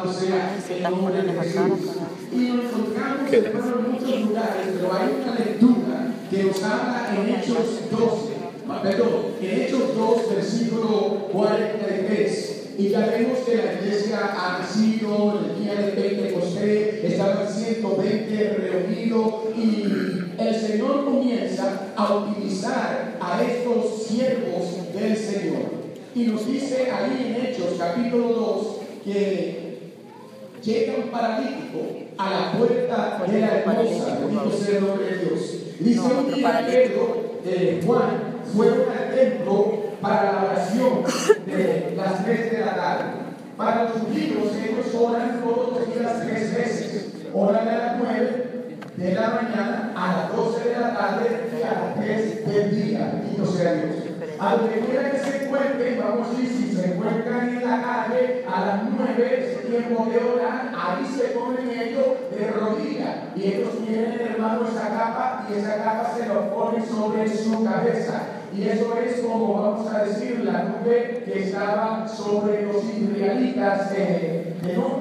alabado sea el nombre de Jesús. Y lo encontramos, hermano, en muchos lugares, pero hay una lectura que nos habla en Hechos 2, versículo 43. Y ya vemos que la iglesia ha nacido en el día de Pentecostés, estaban 120 reunidos y el Señor comienza a utilizar a estos siervos del Señor. Y nos dice ahí en Hechos capítulo 2 que llega un paralítico a la puerta de la hermosa, bendito sea el nombre de Dios. Dice un día Pedro, Juan, fueron al templo para la oración de las 3 de la tarde. Para los judíos, ellos oran todos los días 3 veces. Oran a las 9 de la mañana, a las 12 de la tarde y a las 3 del día. Bendito sea Dios. A donde quiera que se encuentren, vamos a decir, si se encuentran en la calle a las 9, es tiempo de orar, ahí se ponen ellos de rodillas. Y ellos tienen, hermano, esa capa y esa capa se lo ponen sobre su cabeza. Y eso es como, vamos a decir, la nube que estaba sobre los israelitas de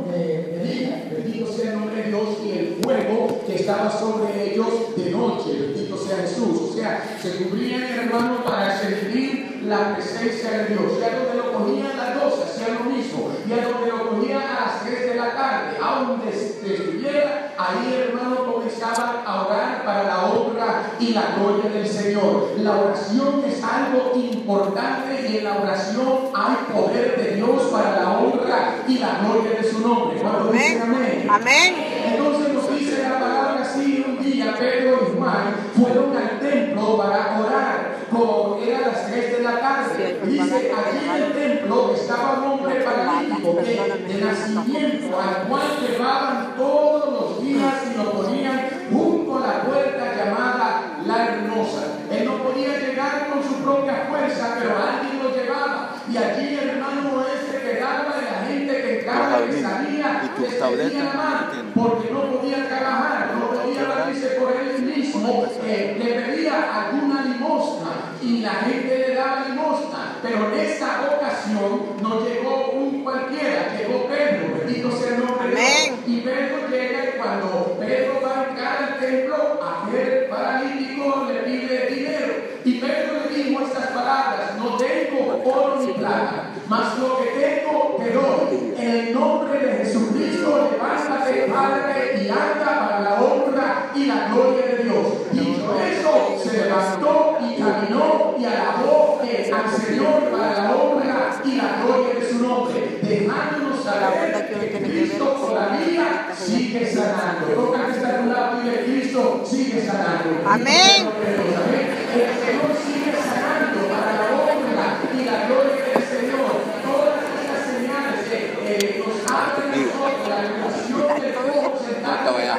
día. Bendito sea el nombre de Dios, y el fuego que estaba sobre ellos de noche. Bendito sea Jesús. O sea, se cubrían, hermano, para sentir la presencia de Dios. Ya donde lo cogían las 12, hacían lo mismo. Ya donde lo cogían a las 3 de la tarde, a donde estuviera, ahí, hermano, comenzaban a orar para la honra y la gloria del Señor. La oración es algo importante y en la oración hay poder de Dios para la honra y la gloria de su nombre. ¿Cuándo dicen amén? Amén. Entonces nos dice la palabra así: un día Pedro y Juan fueron al templo para orar, como era las 3 de la tarde. Dice, allí en el templo estaba un hombre paralítico que de nacimiento, al cual llevaban todos los días y lo ponían junto a la puerta llamada La Hermosa. Él no podía llegar con su propia fuerza, pero alguien lo llevaba. Y allí, hermano, se quedaba de la gente que entraba y salía, le pedía la mano, porque no podía trabajar, no podía valerse por él mismo, le pedía alguna limosna y la gente le daba limosna. Pero en esta ocasión no llegó un cualquiera, llegó Pedro, bendito sea el nombre de Dios. Y Pedro llega, y cuando Pedro va a entrar al templo, aquel paralítico le pide dinero. Y Pedro le dijo estas palabras: no tengo oro ni plata, mas lo que tengo te doy. En el nombre de Jesucristo, levántate, Padre, y anda para la honra y la gloria de Dios. Dicho eso, se levantó y caminó y alabó al Señor para la honra y la gloria de su nombre, dejándonos saber que Cristo todavía sigue sanando. Toca que está en un lado y de Cristo sigue sanando. Amén. El Señor sigue sanando para la honra y la gloria del Señor. Todas estas señales nos abren nosotros la relación del fuego sentado a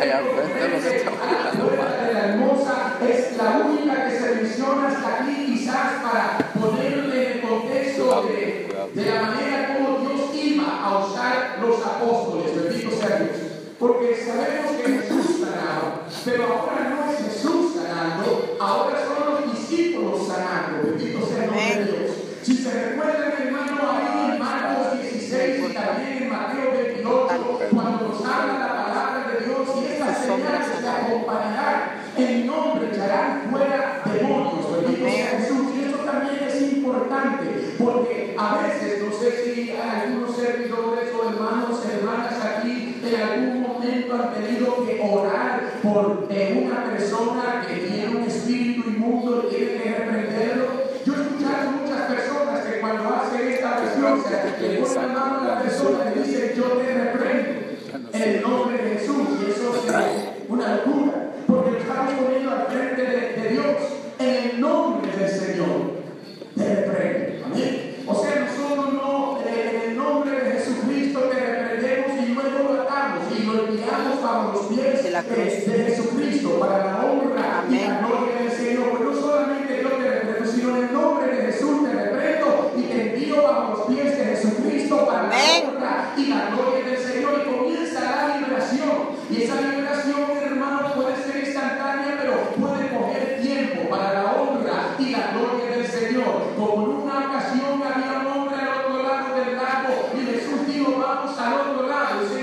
la puerta de la Hermosa. Es la única que se menciona hasta aquí, quizás para ponerle en el contexto de la manera como Dios iba a usar los apóstoles. Bendito sea Dios. Porque sabemos que Jesús sanaba, pero ahora no es Jesús sanando, ahora son los discípulos sanando. Bendito sea el nombre de Dios. Si se recuerdan, hermano, ahí en Marcos 16 y también en Mateo 28, cuando nos habla la palabra de Dios, y estas señales se acompañarán, en nombre echarán fuera demonios. Bendito sea Jesús. Y eso también es importante, porque a veces, no sé si algunos servidores o hermanos, hermanas aquí, en algún momento han tenido que orar por una persona que tiene un espíritu inmundo y tiene que reprenderlo. Yo he escuchado muchas personas que cuando hacen esta oración se le pone la mano a la persona y le dicen: yo te reprendo en el nombre de Jesús. Y eso es una locura, porque lo estamos poniendo al frente de Dios. En el nombre del Señor te reprendo. Amén. O sea, nosotros no, en el nombre de Jesucristo te reprendemos y luego lo atamos y lo enviamos bajo los pies de Jesucristo para la honra y la gloria del Señor. Pues no solamente yo te reprendo, sino en el nombre de Jesús te reprendo y te envío bajo los pies de Jesucristo para la honra y la gloria del Señor. Y comienza la liberación. Y esa liberación, hermano, puede ser instantánea, pero puede coger tiempo para la honra y la gloria del Señor. Como en una ocasión había un hombre al otro lado del lago y Jesús dijo: vamos al otro lado.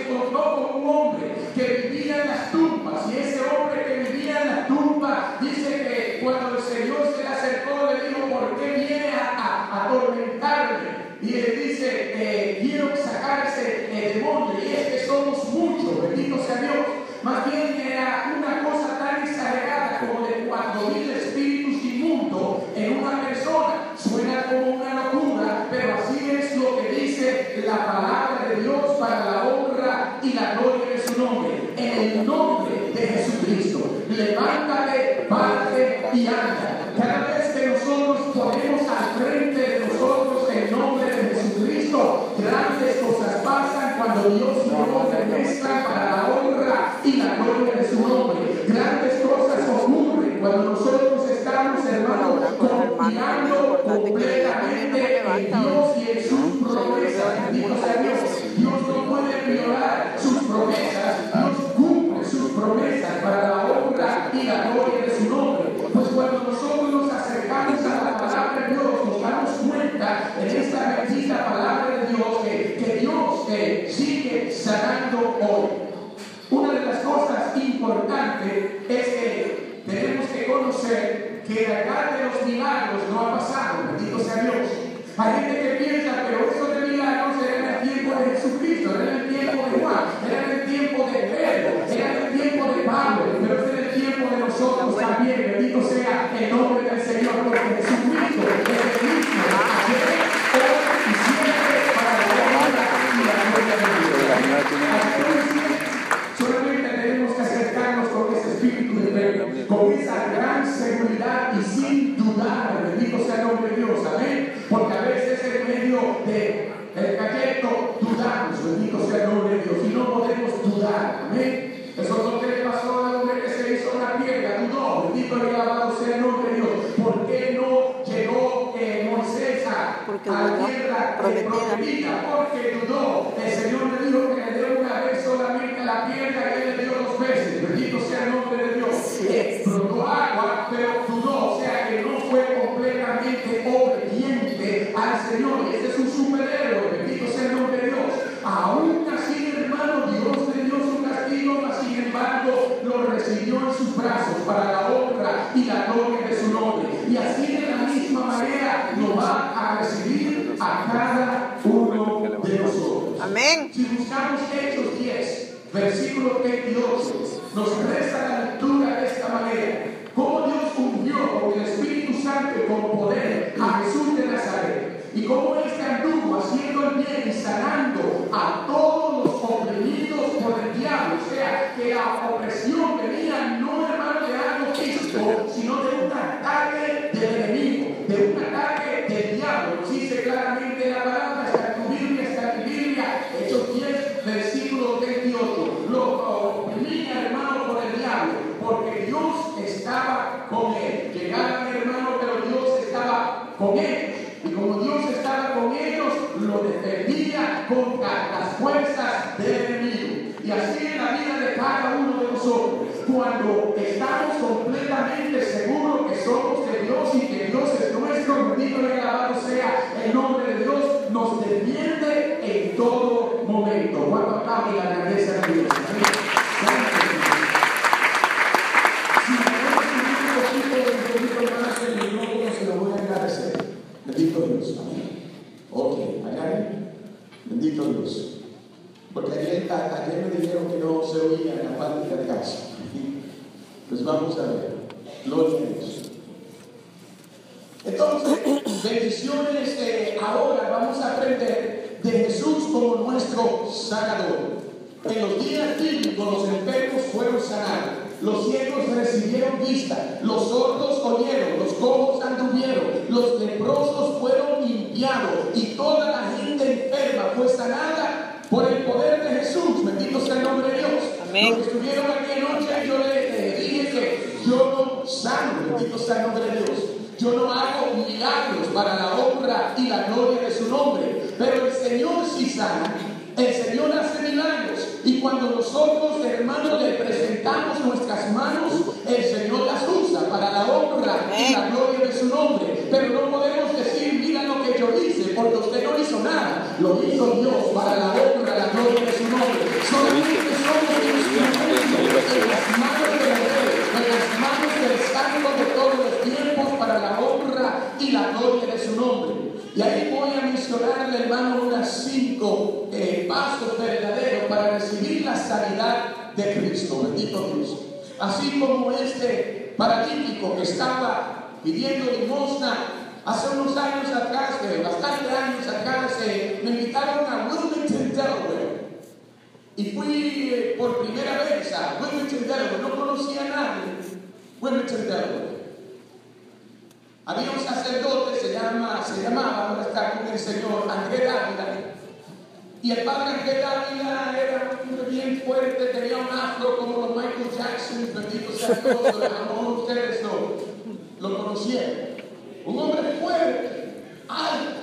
demonio, y es que somos muchos, bendito sea Dios. Más bien era una cosa tan exagerada como de 4,000 espíritus inmundos en una persona. Suena como una locura, pero así es lo que dice la palabra de Dios para la honra y la gloria de su nombre. En el nombre de Jesucristo, levántate, párate y anda. Cada vez que nosotros ponemos al frente de nosotros el nombre de Jesucristo, grandes cosas pasan cuando Dios nos mezcla para la honra y la gloria de su nombre. Grandes cosas ocurren cuando nosotros estamos, hermanos, confiando completamente en Dios y en sus promesas. Bendito sea Dios. Dios no puede violar sus promesas. Dios cumple sus promesas para la honra y la gloria de su nombre. Pues cuando nosotros nos acercamos a la palabra de Dios, nos damos cuenta en esta bendita palabra de Dios que Dios sigue sanando hoy. Una de las cosas importantes es que tenemos que conocer que acá de los milagros no ha pasado, bendito sea Dios. Hay gente que piensa, pero eso de milagros era en el tiempo de Jesucristo, era en el tiempo de Juan, era en el tiempo de Pedro, era en el tiempo de Pablo, pero es en el tiempo de nosotros también. Bendito sea el nombre del Señor, porque Jesucristo es el mismo ayer, hoy y siempre para la honra y la gloria de Dios. Solamente tenemos que acercarnos con ese espíritu de fe, con esa gran seguridad y sin dudar. Bendito sea el nombre de Dios, amén. Porque a veces en medio del trayecto dudamos, bendito sea el nombre de Dios, y no podemos dudar, amén. Eso es lo que le pasó al hombre que se hizo una piedra, dudó, bendito y alabado sea el nombre de Dios. ¿Por qué no llegó Moisés a la tierra prometida? Porque dudó. El Señor le dijo que le dio una vez solamente la piedra y él le dio 2 veces. Bendito sea el nombre de Dios. Brotó agua, pero dudó, o sea que no fue completamente obediente al Señor. Y este es un superhéroe, bendito sea el nombre de Dios. Aún así, hermano, Dios le dio su castigo, mas sin embargo lo recibió en sus brazos para la honra y la gloria de su nombre. Y así de la misma manera lo va a recibir a cada uno de nosotros. Amén. Si buscamos Hechos 10, versículo 28, nos resta la lectura de esta manera. Cómo Dios ungió con el Espíritu Santo y con poder a Jesús de Nazaret. Y cómo este anduvo haciendo el bien y sanando a todos los oprimidos por el diablo. O sea, que la opresión venía no, hermano, de algo físico, sino de un ataque del enemigo, de un ataque del diablo. Nos dice claramente la palabra, está en tu Biblia, Hechos 10, versículo 28. Lo oprimía, hermano, por el diablo, porque Dios estaba con él. Llegaban, hermano, pero Dios estaba con ellos. Y como Dios estaba con ellos, lo defendía contra las fuerzas del enemigo. Y así en la vida de cada uno de nosotros, cuando estamos completamente seguros que somos de Dios y que Dios es nuestro, bendito y alabado sea el nombre de Dios, nos defiende en todo momento. Cuando aplaude la grandeza de Dios. Si me das un poquito más en el micrófono, se lo voy a agradecer. Bendito Dios, amén. Ok, allá. Bendito Dios. Porque ayer me dijeron que no se oía en la parte de casa. Pues vamos a ver. Gloria a Dios. Entonces, bendiciones. Ahora vamos a aprender de Jesús como nuestro sanador. En los días bíblicos los enfermos fueron sanados, los ciegos recibieron vista, los sordos oyeron, los cojos anduvieron, los leprosos fueron limpiados y toda la gente enferma fue sanada por el poder de Jesús. Bendito sea el nombre de Dios. Amén. Los que estuvieron aquí anoche, yo les dije que yo no sano, bendito sea el nombre de Dios. Yo no hago milagros para la honra y la gloria de su nombre, pero el Señor sí sana. El Señor hace milagros y cuando nosotros, hermanos, le presentamos nuestras manos, el Señor las usa para la honra y la gloria de su nombre. Pero no podemos decir, mira lo que yo hice, porque usted no hizo nada. Lo hizo Dios para la honra, la gloria de su nombre. Solamente somos instrumentos en las manos del Rey, en las manos del Santo de todos los tiempos para la honra y la gloria de su nombre. Y ahí voy a mencionarle, hermano, unas 5 pasos de sanidad de Cristo. Bendito Dios. Así como este paralítico que estaba pidiendo limosna hace unos años atrás, bastantes años atrás, me invitaron a Wilmington, Delaware. Y fui por primera vez a Wilmington, Delaware. No conocía a nadie. Wilmington, Delaware. Había un sacerdote, se llamaba, ahora está con el Señor, Andrés Dávila. Y el padre Andrés Dávila era un hombre bien fuerte, tenía un afro como los Michael Jackson, bendito sea Dios, a lo mejor ustedes lo conocieron. Un hombre fuerte, alto.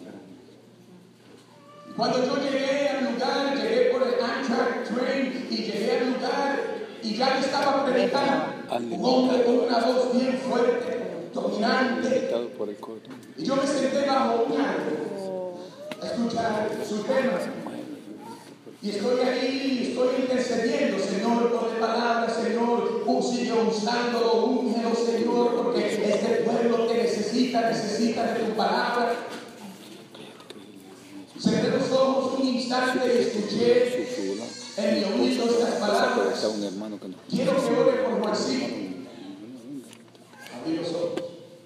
Cuando yo llegué al lugar, llegué por el Amtrak train y llegué al lugar y ya le estaba predicando. Un hombre con una voz bien fuerte, dominante. Y yo me senté bajo un árbol a escuchar su tema. Y estoy ahí, estoy intercediendo, Señor, por la palabra, Señor, sigue usándolo, úngelo, Señor, porque este pueblo te necesita de tu palabra. Cerré los ojos un instante y escuché en mi oído estas palabras. Quiero que ore por Juancito. Abrí los ojos.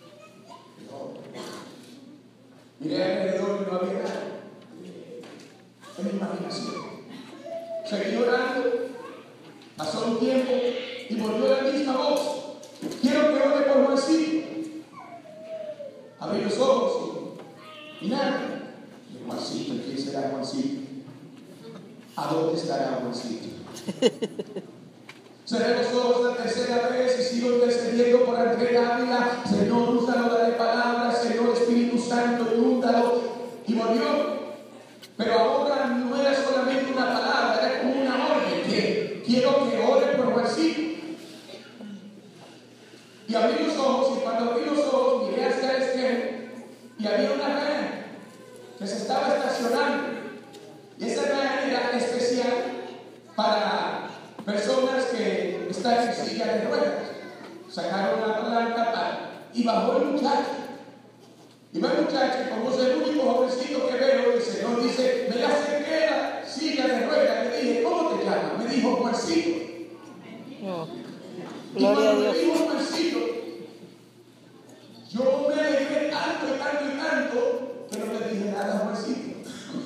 Miré alrededor y no había nada. En mi imaginación. Seguí orando. Pasó un tiempo y volvió la misma voz. Quiero que ore por Juancito. Abrí los ojos y nada. Juancito, ¿quién será Juancito? ¿A dónde estará Juancito? Cerré los ojos la tercera vez y sigo intercediendo por Andrés Dávila. Señor, úsalo, dale palabras. Señor, Espíritu Santo, inúndalo. Y volvió. Pero ahora no era solamente una palabra, era como una orden que quiero que ore por Juancito. Y abrí los ojos, y cuando abrí los ojos miré hacia el espejo y había una van que se estaba estacionando. Y esa van era especial para personas que están en silla de ruedas. Sacaron la palanca y bajó el muchacho. Y va el muchacho, como es el único jovencito que veo, el Señor dice, me la acerqué a la silla de ruedas. Le dije, ¿cómo te llamas? Me dijo, Juancito. Y cuando me dijo Juancito, yo me alegré tanto y tanto y tanto que no le dije nada a Juancito.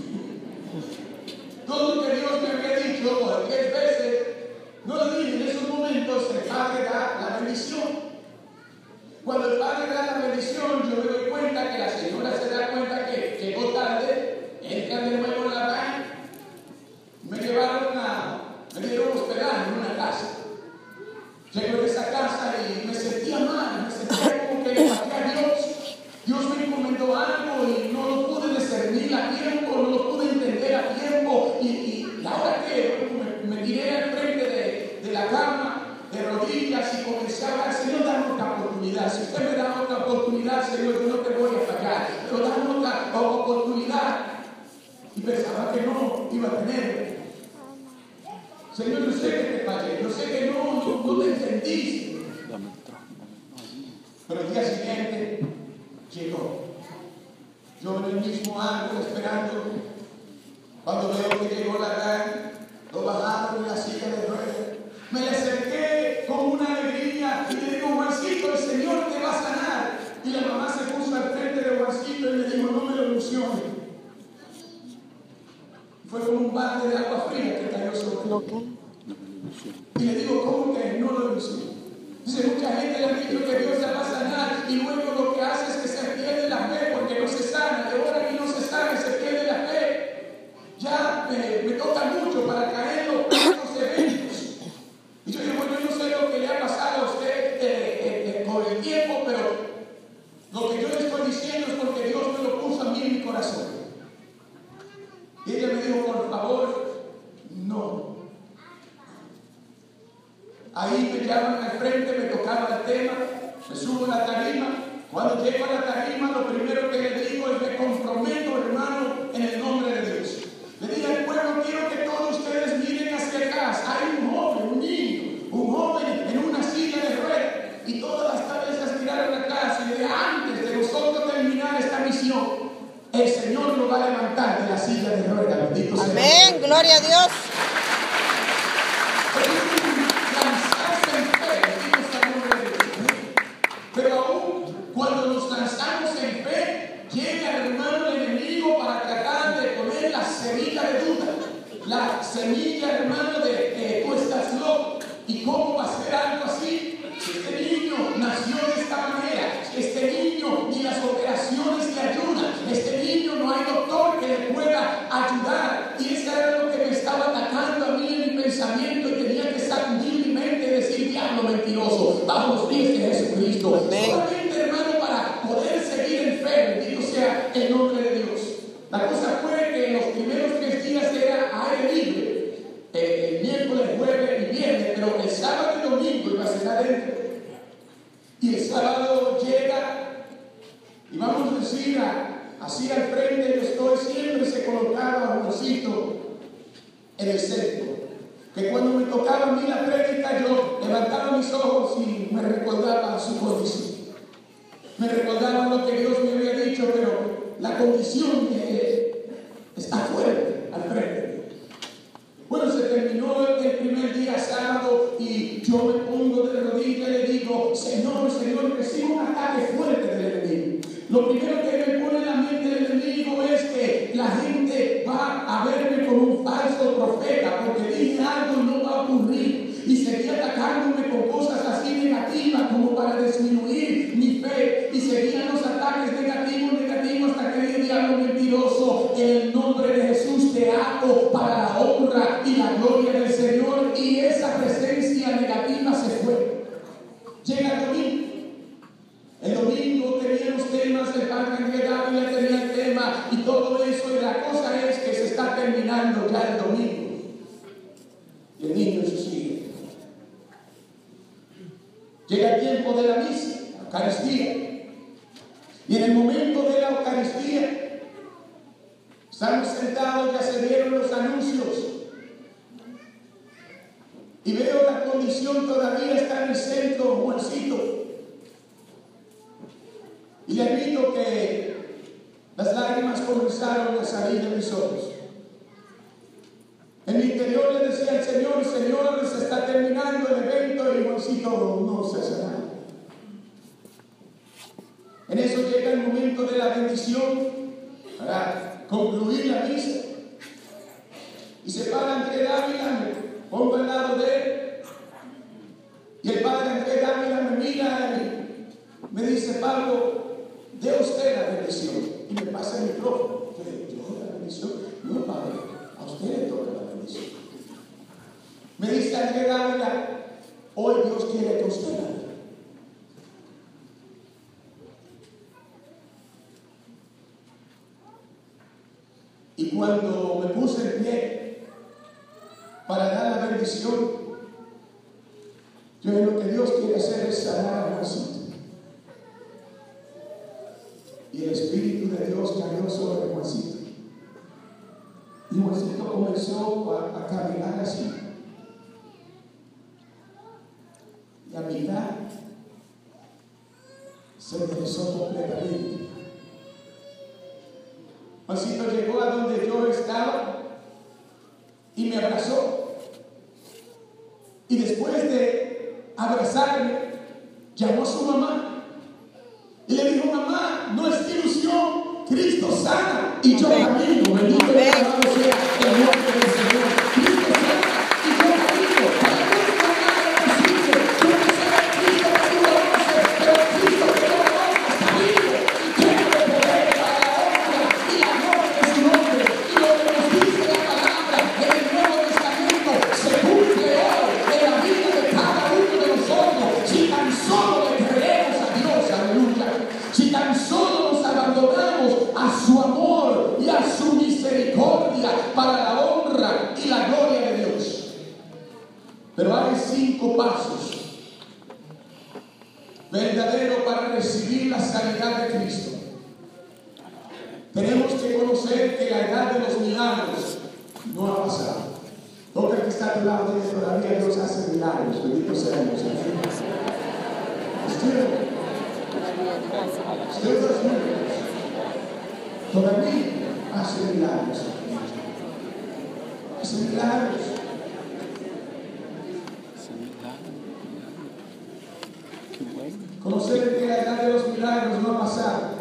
Todo lo que Dios me había dicho por 10 veces, no lo dije. En esos momentos el Padre da la bendición. Cuando el Padre da la bendición, yo me doy cuenta que la señora se da cuenta que llegó tarde, entra de nuevo en la van, me dieron hospedaje en una casa. Llego de esa casa y me sentía mal, me sentía como que le falté a Dios. Dios me encomendó algo y no lo pude discernir a tiempo, no lo pude entender a tiempo. Y la hora que me tiré al frente de la cama, de rodillas, y comencé a hablar, Señor, dame otra oportunidad. Si usted me da otra oportunidad, Señor, yo no te voy a fallar, pero dame otra oportunidad. Y pensaba que no iba a tener. Señor, yo sé que te fallé, yo sé que no te entendí. Pero el día siguiente llegó. Yo en el mismo árbol esperando. Cuando veo que llegó la gran, lo bajaron en la silla de ruedas. Me le acerqué con una alegría y le digo, Juancito, el Señor te va a sanar. Y la mamá se puso al frente de Juancito y le dijo, no me lo ilusiones. Fue como un balde de agua fría que cayó sobre él. Y le digo, ¿cómo que no lo ilusiones? Dice, mucha gente le ha dicho que Dios la va a sanar y luego lo que hace es que se pierde la fe porque no se sana. De ahora que no se sana y se pierde la fe. Ya me toca mucho para caer los eventos. Y yo digo, bueno, yo no sé lo que le ha pasado a usted con el tiempo, pero lo que yo le estoy diciendo es porque Dios me lo puso a mí en mi corazón. Y ella me dijo, por favor, no. Ahí me llaman al frente, me tocaba el tema, me subo a la tarima. Cuando llego a la tarima, lo primero que le digo es, me comprometo, hermano, en el nombre de Dios. Le dije al pueblo, quiero que todos ustedes miren hacia atrás. Hay un joven, un niño, un joven en una silla de ruedas. Y todas las cabezas tiraron atrás. Y le dije, antes de nosotros terminar esta misión, el Señor lo va a levantar de la silla de ruedas. Bendito sea. Amén, gloria a Dios. lanzarse en fe, bendito sea el nombre de Dios. Pero aún cuando nos lanzamos en fe, llega hermano el enemigo para tratar de poner la semilla de duda, la semilla, hermano, de que tú estás loco. ¿Y cómo va a ser algo así? Este niño nació de esta manera. Este niño ni las operaciones le ayudan. Este niño no hay doctor que le pueda ayudar. Y eso era lo que me estaba atacando a mí en mi pensamiento, y tenía que sacudir mi mente y decir: diablo mentiroso, bajo los pies de Jesucristo. Solamente, hermano, para poder seguir en fe, bendito sea el nombre de Dios. La cosa fue que en los primeros 3 días era aire libre. El miércoles, jueves y viernes, pero el sábado y domingo iba a ser adentro. Y el sábado llega, y vamos a decir, así al frente yo estoy, siempre se colocaba un osito en el centro. Que cuando me tocaba a mí la prédica, yo levantaba mis ojos y me recordaba su condición. Me recordaba lo que Dios me había dicho, pero la condición está fuerte al frente. Bueno, se terminó el primer día sábado y yo me pongo de rodillas y le digo: Señor, recibo un ataque fuerte del enemigo. Lo primero que me pone en la mente del enemigo es que la gente va a verme como un falso profeta porque dije algo y no va a ocurrir. Y seguía atacándome con cosas así negativas como para disminuir mi fe. Y seguían los ataques negativos hasta que dije: diablo mentiroso, en el nombre de Jesús te hago para la honra y la gloria del Señor. Y esa presencia negativa se fue. Llega el domingo. El domingo tenía los temas, el padre Andrés Dávila tenía el tema y todo eso. Y la cosa es que se está terminando ya el domingo. Y el niño se sigue. Llega el tiempo de la misa, la Eucaristía. Y en el momento de la Eucaristía, estamos sentados, ya se dieron los anuncios. Y veo la condición, todavía está en el centro, Juancito. Y le admito que las lágrimas comenzaron a salir de mis ojos. En mi interior le decía al Señor: Señor, se está terminando el evento y Juancito no se hace nada. En eso llega el momento de la bendición para concluir la misa. Y se para Andrés Dávila, me pongo al lado de él. Y el padre Andrés Dávila me mira y me dice: Pablo, dé usted la bendición. Y me pasa el micrófono. ¿Yo la bendición? No, padre, a usted le toca la bendición. Me dice Andrés Dávila: hoy Dios quiere que usted la bendiga. Y cuando me puse en pie para dar la bendición, yo lo que Dios quiere hacer es sanar a Juancito. Y el Espíritu de Dios cayó sobre Juancito. Y Juancito comenzó a caminar así. Y a mitad se enderezó completamente. Juancito llegó a donde yo estaba y me abrazó. Y después de abrazarme, llamó a su mamá y le dijo: mamá, no es ilusión, Cristo sana y yo camino. Bendito sea el nombre del Señor. Cristo sana y yo camino. Para nunca nada es posible. Yo no sé de Cristo que tú lo conoces, pero Cristo que lo conoce está vivo y lleno de poder para la honra y la gloria de su nombre. Y lo que nos dice la palabra en el Nuevo Testamento se cumple hoy en la vida de cada uno de nosotros. Si tan solo le creemos a Dios, aleluya. Si tan solo nos abandonamos a su amor y a su misericordia para la honra y la gloria de Dios. Pero hay 5 pasos verdaderos para recibir la sanidad de Cristo. Tenemos que conocer que la edad de los milagros no ha pasado. Toca que está a tu lado, que todavía Dios hace milagros. Bendito sea Dios. Usted todavía hace milagros. Hace milagros. Conocer que la edad de los milagros no ha pasado.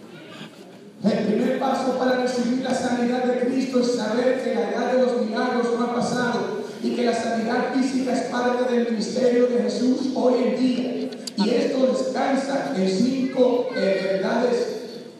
El primer paso para recibir la sanidad de Cristo es saber que la edad de los milagros no ha pasado y que la sanidad física es parte del ministerio de Jesús hoy en día. Y esto descansa en 5 verdades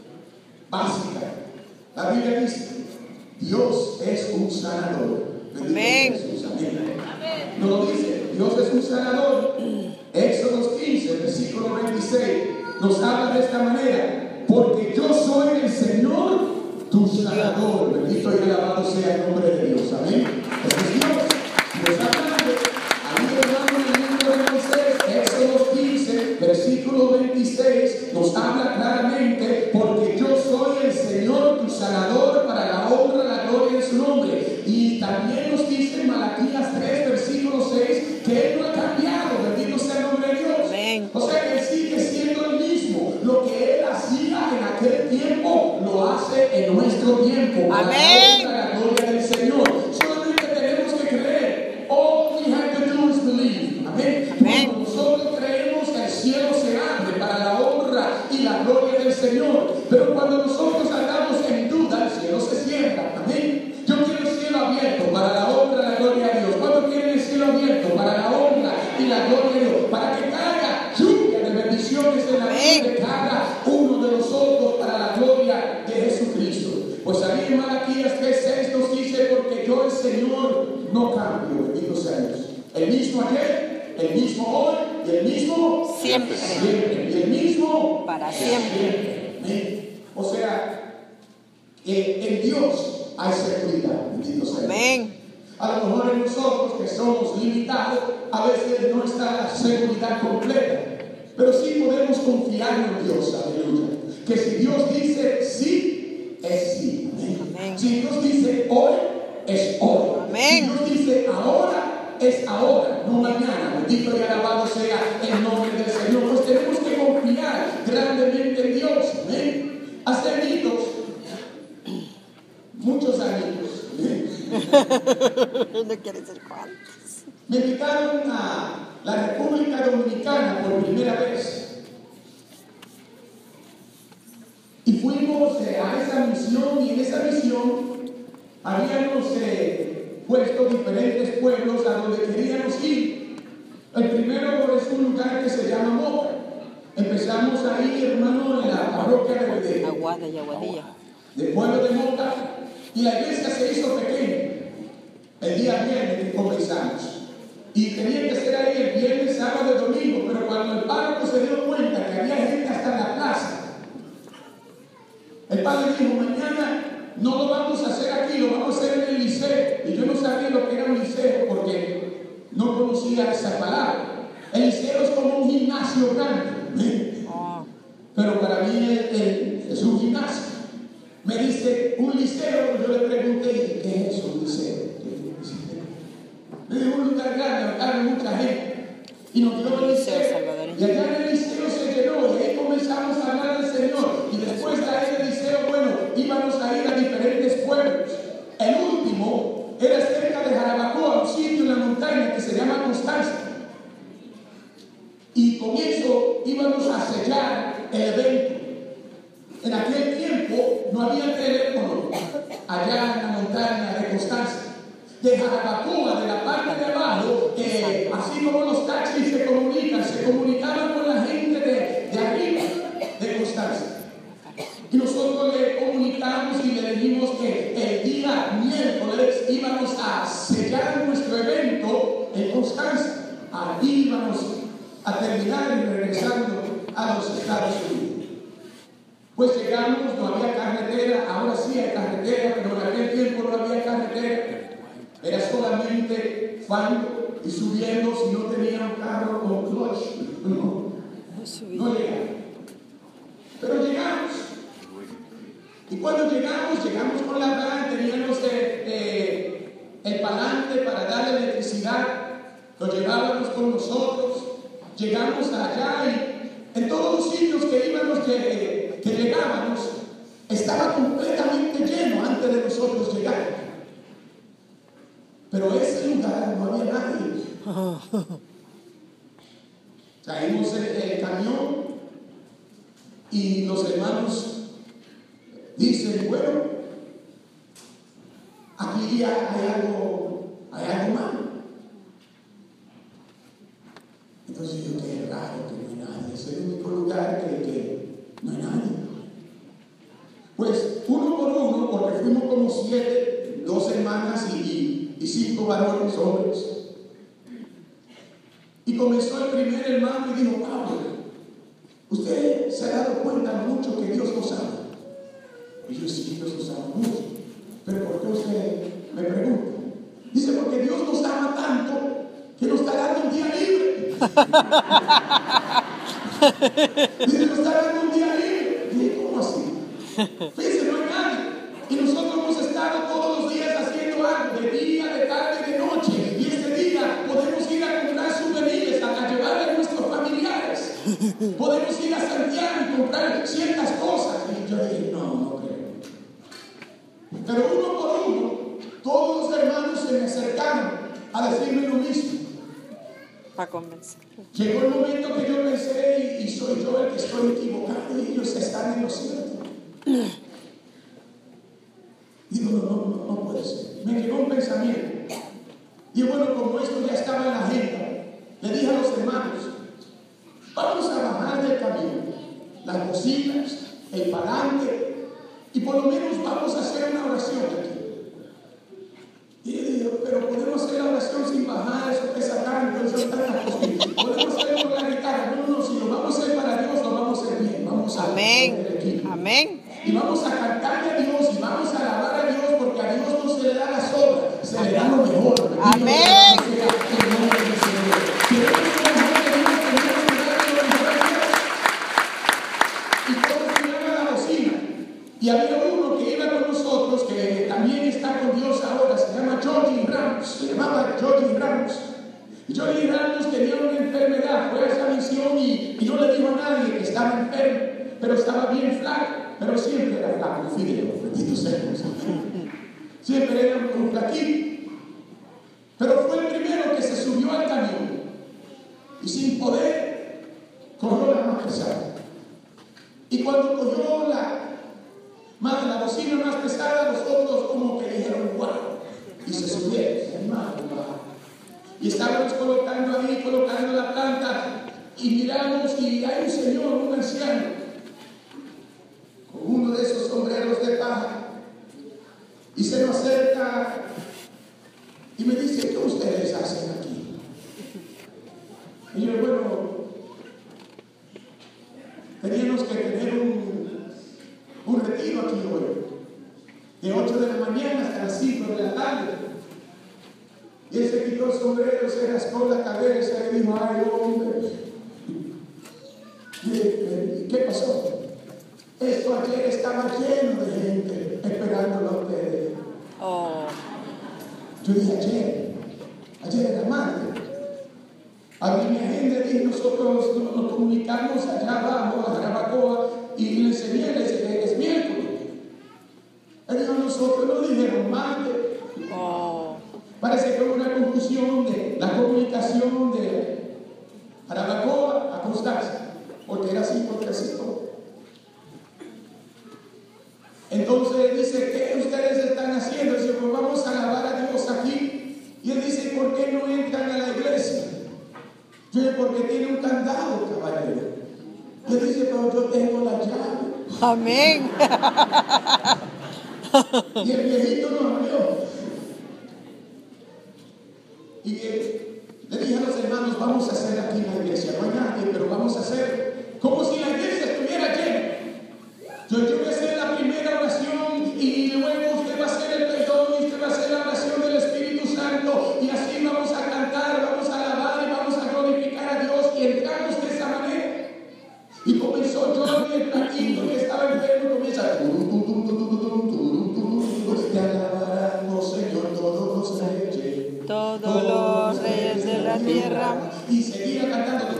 básicas. La Biblia dice: Dios es un sanador. Amén. Jesús, amén. No lo dice, Dios es un sanador. Éxodo 15, versículo 26 nos habla de esta manera: porque yo soy el Señor tu sanador. Bendito y alabado sea el nombre de Dios. Amén. Entonces Dios nos está hablando ahí, hermano, en el libro de Moisés, Éxodo 15, versículo 26, nos habla claramente: porque yo soy el Señor tu sanador, para la honra, la gloria de su nombre. Y también nos dice en Malaquías 3, versículo 6, que Él no ha cambiado. Bendito sea el nombre de Dios. Amén. O sea que Él sigue siendo el mismo. Lo que Él hacía en aquel tiempo, lo hace en nuestro tiempo. Amén. Para la gloria del Señor. Solamente tenemos que creer. All we have to do is believe. Amén. Amén. Cuando nosotros creemos, el cielo se abre para la honra y la gloria del Señor. Pero cuando nosotros andamos en duda, el cielo se cierra. Amén. Yo quiero el cielo abierto para la honra y la gloria de Dios. ¿Cuántos quieren el cielo abierto para la honra y la gloria de Dios? Para que caiga lluvia de bendiciones en la vida de cada uno de nosotros para la gloria de Jesucristo. Pues ahí en Malaquías 3:6 nos dice: porque yo, el Señor, no cambio. Bendito sea Dios. El mismo ayer, el mismo hoy y el mismo Siempre. Y el mismo Para siempre. Amén. O sea, en Dios hay seguridad. Bendito sea Dios. Amén. A lo mejor en nosotros, que somos limitados, a veces no está la seguridad completa, pero sí podemos confiar en Dios. Aleluya. Que si Dios dice sí, es sí. Amén. Amén. Si Dios dice hoy, es hoy. Amén. Si Dios dice ahora, es ahora, no mañana. Bendito y alabado sea el nombre del Señor. Pues tenemos que confiar grandemente en Dios. Amén. Hace añitos, muchos años, No quiere ser cuántos. me invitaron a la República Dominicana por primera vez. Y fuimos a esa misión, y en esa misión habíamos puesto diferentes pueblos a donde queríamos ir. El primero es un lugar que se llama Moca. Empezamos ahí, hermano, en la parroquia de Aguada y Aguadilla. del pueblo de Moca, y la iglesia se hizo pequeña. El día viernes que comenzamos, y tenía que ser ahí el viernes, sábado y domingo, pero cuando el párroco se dio cuenta que había gente hasta en la plaza, el padre dijo: mañana no lo vamos a hacer aquí, lo vamos a hacer en el liceo. Y yo no sabía lo que era un liceo porque no conocía esa palabra. El liceo es como un gimnasio grande, Oh. pero para mí es un gimnasio. Me dice: un liceo. Yo le pregunté: ¿qué es un liceo? Me dijo: un lugar grande, cabe mucha gente. Y nos dio el liceo. Y allá en el liceo se llenó, y ahí comenzamos a hablar del Señor. Y después de ahí del liceo, bueno, íbamos a ir a diferentes pueblos. El último era cerca de Jarabacoa, un sitio en la montaña que se llama Constanza. Y con eso íbamos a sellar el evento. En aquel tiempo no había teléfono allá en la montaña de Constanza. De Jarabacoa, de la parte de abajo, así como los taxis se comunicaban con la gente de arriba de Constanza. Y nosotros le comunicamos y le dijimos que el día miércoles íbamos a sellar nuestro evento en Constanza. Allí íbamos a terminar y regresando a los Estados Unidos. Pues llegamos, no había carretera. Ahora sí hay carretera, pero en aquel tiempo no había carretera. Era solamente fango y subiendo si no tenía un carro con clutch. No llegamos. Pero llegamos. Y cuando llegamos con la van, teníamos el parante para darle electricidad. Lo llevábamos con nosotros. Llegamos allá y en todos los sitios que íbamos, que llegábamos, estaba completamente lleno antes de nosotros llegar. Pero ese lugar no había nadie. Caímos camión y los hermanos dicen, bueno, aquí hay algo malo. Entonces yo, qué raro que no hay nadie, es el único lugar que no hay nadie. Pues uno por uno, porque fuimos como 7, 2 hermanas y 5 varones, hombres. Y comenzó el primer hermano y dijo, Pablo, usted se ha dado cuenta mucho que Dios nos ama. Y yo, sí, Dios nos ama mucho. Pero ¿por qué usted me pregunta? Dice, porque Dios nos ama tanto que nos está dando un día libre. Dice, nos está dando un día libre. Y dije, ¿cómo así? Fíjense, no hay nadie. Y nosotros hemos estado todos los días haciendo algo, de día, de tarde, de noche. Y este día podemos ir a comprar souvenirs, a llevarle a nuestros familiares. Podemos ir a Santiago y comprar ciertas cosas. Y yo dije, no creo. Pero uno por uno, todos los hermanos se me acercaron a decirme lo mismo. Para convencer. Llegó el momento que yo pensé, y soy yo el que estoy equivocado, y ellos están en lo cierto. Digo, no puede ser. Me llegó un pensamiento. Y bueno, como esto ya estaba en la agenda, le dije a los hermanos, vamos a bajar del camión las bocinas, el parante, y por lo menos vamos a hacer una oración aquí. Y yo digo, pero podemos hacer la oración sin bajar, eso pesa tanto, eso es tan posible. Podemos hacerlo con la guitarra. No, si lo vamos a hacer para Dios, lo vamos a hacer bien. Vamos a Amén. Y vamos a cantarle a Dios y vamos a alabar a Dios, porque a Dios no se le da las obras, se le da lo mejor. Amén. Y todos llegaron a la bocina. Y había uno que iba con nosotros, que también está con Dios ahora, se llama Johnny Ramos, se llamaba Johnny Ramos. Y Johnny Ramos tenía una enfermedad, fue a esa misión y no le dijo a nadie que estaba enfermo, pero estaba bien flaco, pero siempre era flaco, Fidel, bendito sea Dios. Siempre era un flaquito. Pero fue el primero que se subió al camión y sin poder cogió la más pesada. Y cuando cogió la bocina más pesada, los otros como que dijeron, wow, y se subieron, se animaron, wow. Y estábamos colocando la planta, y miramos, y hay un señor, un anciano, con uno de esos sombreros de paja, y se nos acerca y me dice, ¿qué ustedes hacen aquí? Y yo, bueno, teníamos que tener un retiro aquí hoy, de 8 de la mañana hasta las 5 de la tarde. Y él se quitó el sombrero, se raspó la cabeza y dijo, ay hombre, ¿qué pasó? Esto ayer estaba lleno de gente esperándolo a ustedes. Yo dije, ayer era martes. Abrí mi agenda y nosotros nos comunicamos allá abajo, a Jarabacoa, y le enseñé, es miércoles. Él dijo, nosotros no dijeron martes. Parece que hubo una confusión de la comunicación de Jarabacoa a Constanza, porque era 5-3-5. Entonces dice, ¿qué ustedes están haciendo? Dice, pues vamos a alabar a Dios aquí. Y él dice, ¿por qué no entran a la iglesia? Yo digo, porque tiene un candado, caballero. Y él dice, pero yo tengo la llave. Amén. Y el viejito nos abrió. Y le dije a los hermanos, vamos a hacer aquí en la iglesia. No hay nadie, pero vamos a hacer como si la iglesia estuviera llena. Yo voy a hacer la primera oración y luego usted va a hacer el perdón y usted va a hacer la oración del Espíritu Santo, y así vamos a cantar, vamos a alabar y vamos a glorificar a Dios, y entramos de esa manera. Y comenzó yo, el platito que estaba enfermo, comienza te alabarán, Señor, todos los reyes. Todos los reyes de la tierra. Y seguía cantando.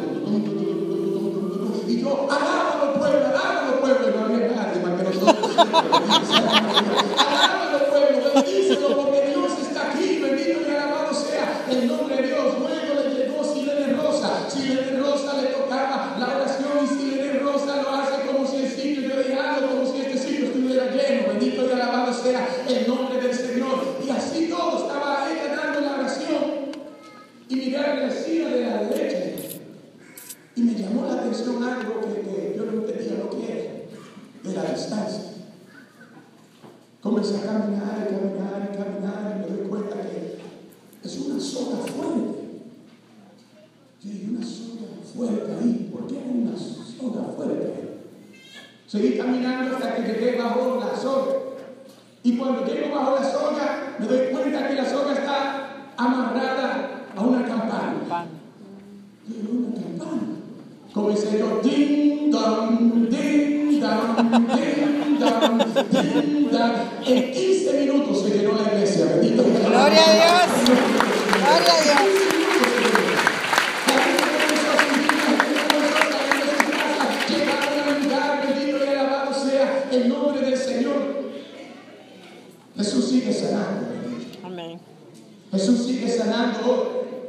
Y yo, alábalo pueblo, no había nadie más que nosotros. Alábalo pueblo, bendícelo, porque Dios está aquí, bendito y alabado sea el nombre de Dios. Luego le llegó Silene Rosa le tocaba la oración comencé a caminar y caminar y caminar y me doy cuenta que es una soga fuerte. Y hay una soga fuerte ahí. ¿Por qué hay una soga fuerte ahí? Seguí caminando hasta que llegué bajo la soga. Y cuando llego bajo la soga, me doy cuenta que la soga está amarrada a una campana. Y una campana. Comencé yo, ding dong, ding dong, ding dong, ding dong. En 15 minutos se llenó la iglesia. Bendito sea Dios. Gloria a Dios. Gloria a Dios. El nombre del Señor. Jesús sigue sanando. Amén. Jesús sigue sanando hoy.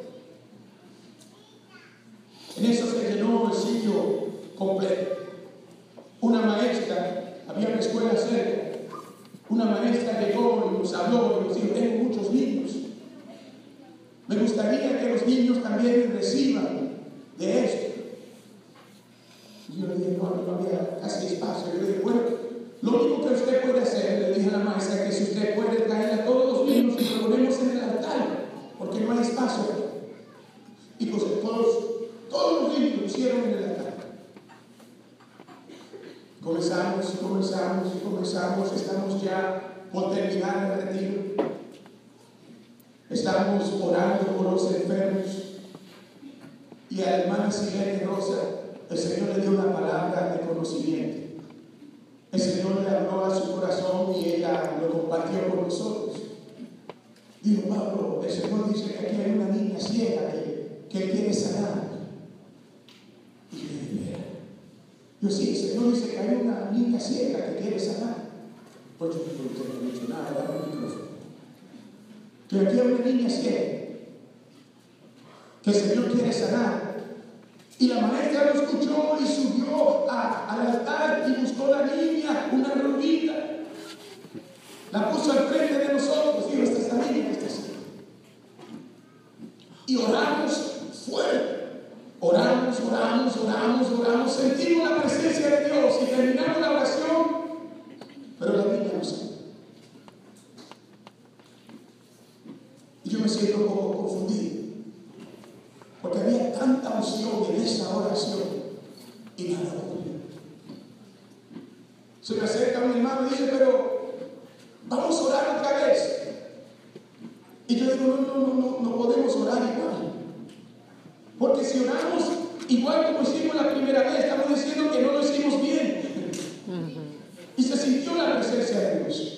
En eso se llenó el sitio completo. Una maestra, había una escuela cerca. Una maestra llegó y nos habló y nos dijo: tengo muchos niños. Me gustaría que los niños también reciban de esto. Y yo le dije: no había casi espacio. Yo le dije: bueno, lo único que usted puede hacer, le dije a la maestra, que si usted puede traer a todos los niños y lo ponemos en el altar, porque no hay espacio. Y pues todos los niños pusieron en el altar. Comenzamos, estamos ya por terminar el retiro. Estamos orando por los enfermos. Y a la hermana Silene Rosa, el Señor le dio una palabra de conocimiento. El Señor le habló a su corazón y ella lo compartió con nosotros. Dijo: Pablo, el Señor dice que aquí hay una niña ciega que Él quiere sanar. Y yo dije: yo sí, el Señor dice que hay una niña ciega que quiere sanar. Pues yo no he dicho nada, dame el micrófono. Que aquí hay una niña ciega que el Señor quiere sanar. Y la maestra lo escuchó y subió al altar y buscó a la niña, una rubita. La puso al frente de nosotros. Dijo: esta es la niña, esta es. Y oramos fuerte. Oramos. Sentimos la presencia de Dios y terminamos la oración. Pero la niña no salió. Y yo me siento un poco confundido. Porque había tanta unción en esa oración y nada ocurrió. Se me acerca un hermano y dice: pero vamos a orar otra vez. Y yo digo: no podemos orar igual. Porque si oramos igual como hicimos la primera vez, estamos diciendo que no lo hicimos bien. Y se sintió la presencia de Dios.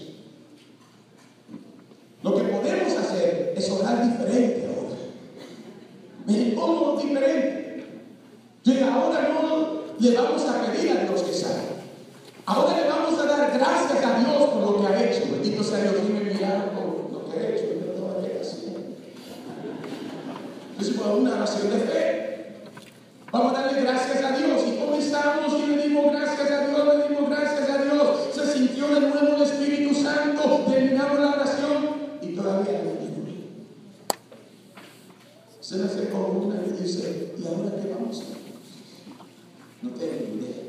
Lo que podemos hacer es orar diferente ahora. Me pongo diferente. Y ahora no le vamos a pedir a Dios que salga. Ahora le vamos a dar gracias a Dios por lo que ha hecho. Bendito sea Dios. Y me miraron por lo que ha hecho. Y yo todavía así. Entonces, por una oración de fe, vamos a darle gracias a Dios. Y comenzamos y le dimos gracias a Dios, le dimos gracias a Dios. Se sintió de nuevo el Espíritu Santo. Terminamos la oración y todavía no vino. Se me acercó una y dice: ¿y ahora qué vamos a hacer? No tengo idea.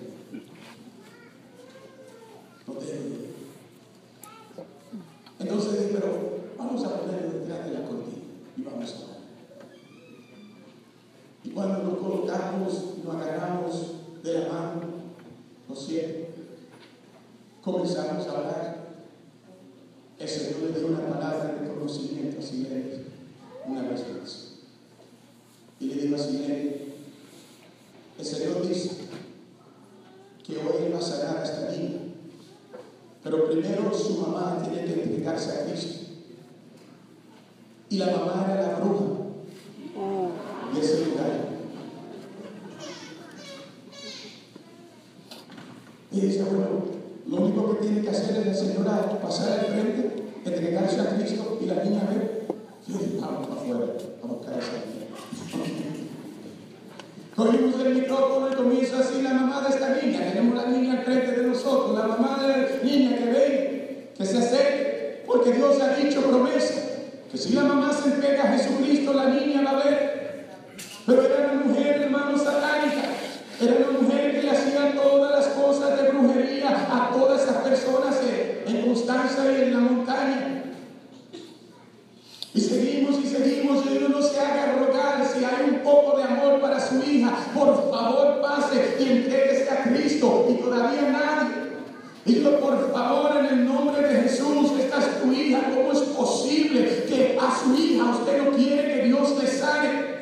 Entonces dije: pero vamos a ponerlo detrás de la cortina y vamos a orar. Y cuando nos colocamos, nos agarramos de la mano, los siete, comenzamos a orar. El Señor le dio una palabra de conocimiento a Silene una vez más. Y le digo a Silene: el Señor dice que hoy Él va a sanar a esta niña, pero primero su mamá tiene que entregarse a Cristo. Y la mamá era la bruja de ese lugar. Y dice: bueno, lo único que tiene que hacer es la señora pasar al frente, entregarse a Cristo y la niña ve. Yo dije: vamos para afuera a buscar a esa niña. Cogimos el micrófono y comienza así la mamá de esta niña. Tenemos la niña al frente de nosotros. La mamá de la niña que venga, que se acerque, porque Dios ha dicho promesa que si la mamá se entrega a Jesucristo, la niña va a ver. Pero era una mujer, hermano, satánica. Era una mujer que le hacía todas las cosas de brujería a todas estas personas en Constanza y en la por favor pase y entréguese a Cristo. Y todavía nadie. Y yo, por favor, en el nombre de Jesús, esta es tu hija. ¿Cómo es posible que a su hija usted no quiere que Dios le sane?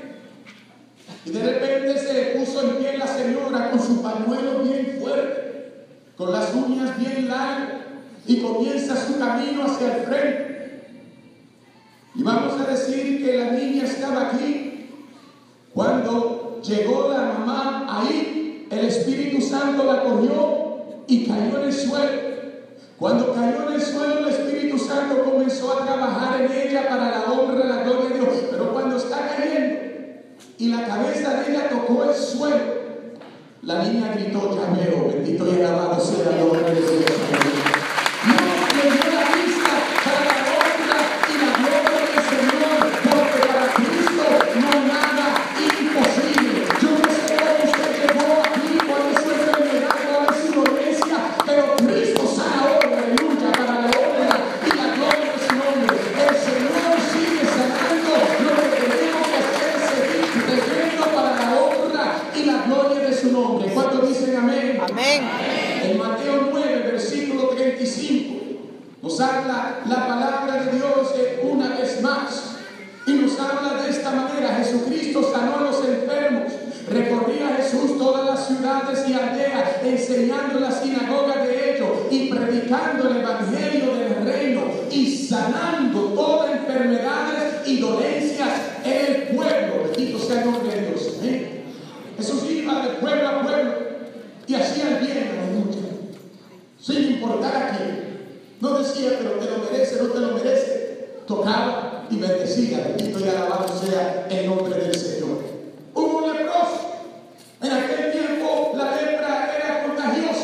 Y de repente se puso en pie la señora con su pañuelo bien fuerte, con las uñas bien largas, y comienza su camino hacia el frente. Y vamos a decir que la niña estaba aquí. Cuando llegó la mamá ahí, el Espíritu Santo la cogió y cayó en el suelo. Cuando cayó en el suelo, el Espíritu Santo comenzó a trabajar en ella para la honra y la gloria de Dios. Pero cuando está cayendo y la cabeza de ella tocó el suelo, la niña gritó: ya veo, bendito y alabado sea el nombre de Dios. No le dio la vista para la honra y la gloria del Señor, porque para Cristo no hay nada imposible. Yo no sé cómo usted llegó aquí, cuál es su enfermedad, cuál es su dolencia, pero Cristo sana hoy, aleluya, para la honra y la gloria de su nombre. El Señor sigue sanando. Lo que tenemos que hacer es seguir creyendo para la honra y la gloria de su nombre. ¿Cuántos dicen amén? Amén. En Mateo 9, versículo 35, nos habla la palabra de Dios una vez más. Y nos habla de esta manera: Jesucristo sanó a los enfermos. Recorría Jesús todas las ciudades y aldeas, enseñando en las sinagogas de ellos y predicando el evangelio del reino y sanando todas enfermedades y dolencias en el pueblo. Bendito sea el nombre de Dios. ¿Eh? Jesús iba de pueblo a pueblo y hacía el bien a la lucha, sin importar a quién. No decía: pero te lo merece, no te lo merece. Tocaba y bendecía. Bendito y alabado sea el nombre del Señor. Hubo un leproso. En aquel tiempo la lepra era contagiosa.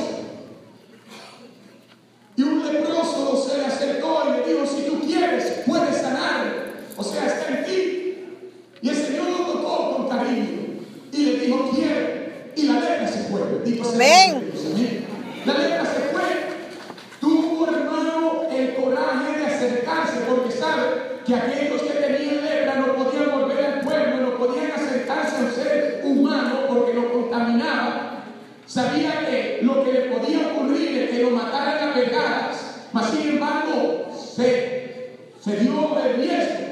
Y un leproso se le acercó y le dijo: si tú quieres, puedes sanar. O sea, está en ti. Y el Señor lo tocó con cariño y le dijo: quiero. Y la lepra se fue. Amén. La lepra se fue. Tuvo, hermano, el coraje de acercarse, porque sabe que aquellos que tenían lepra no podían volver al pueblo, no podían acercarse a un ser humano porque lo contaminaba. Sabía que lo que le podía ocurrir es que lo mataran a pegadas, mas sin embargo se dio el riesgo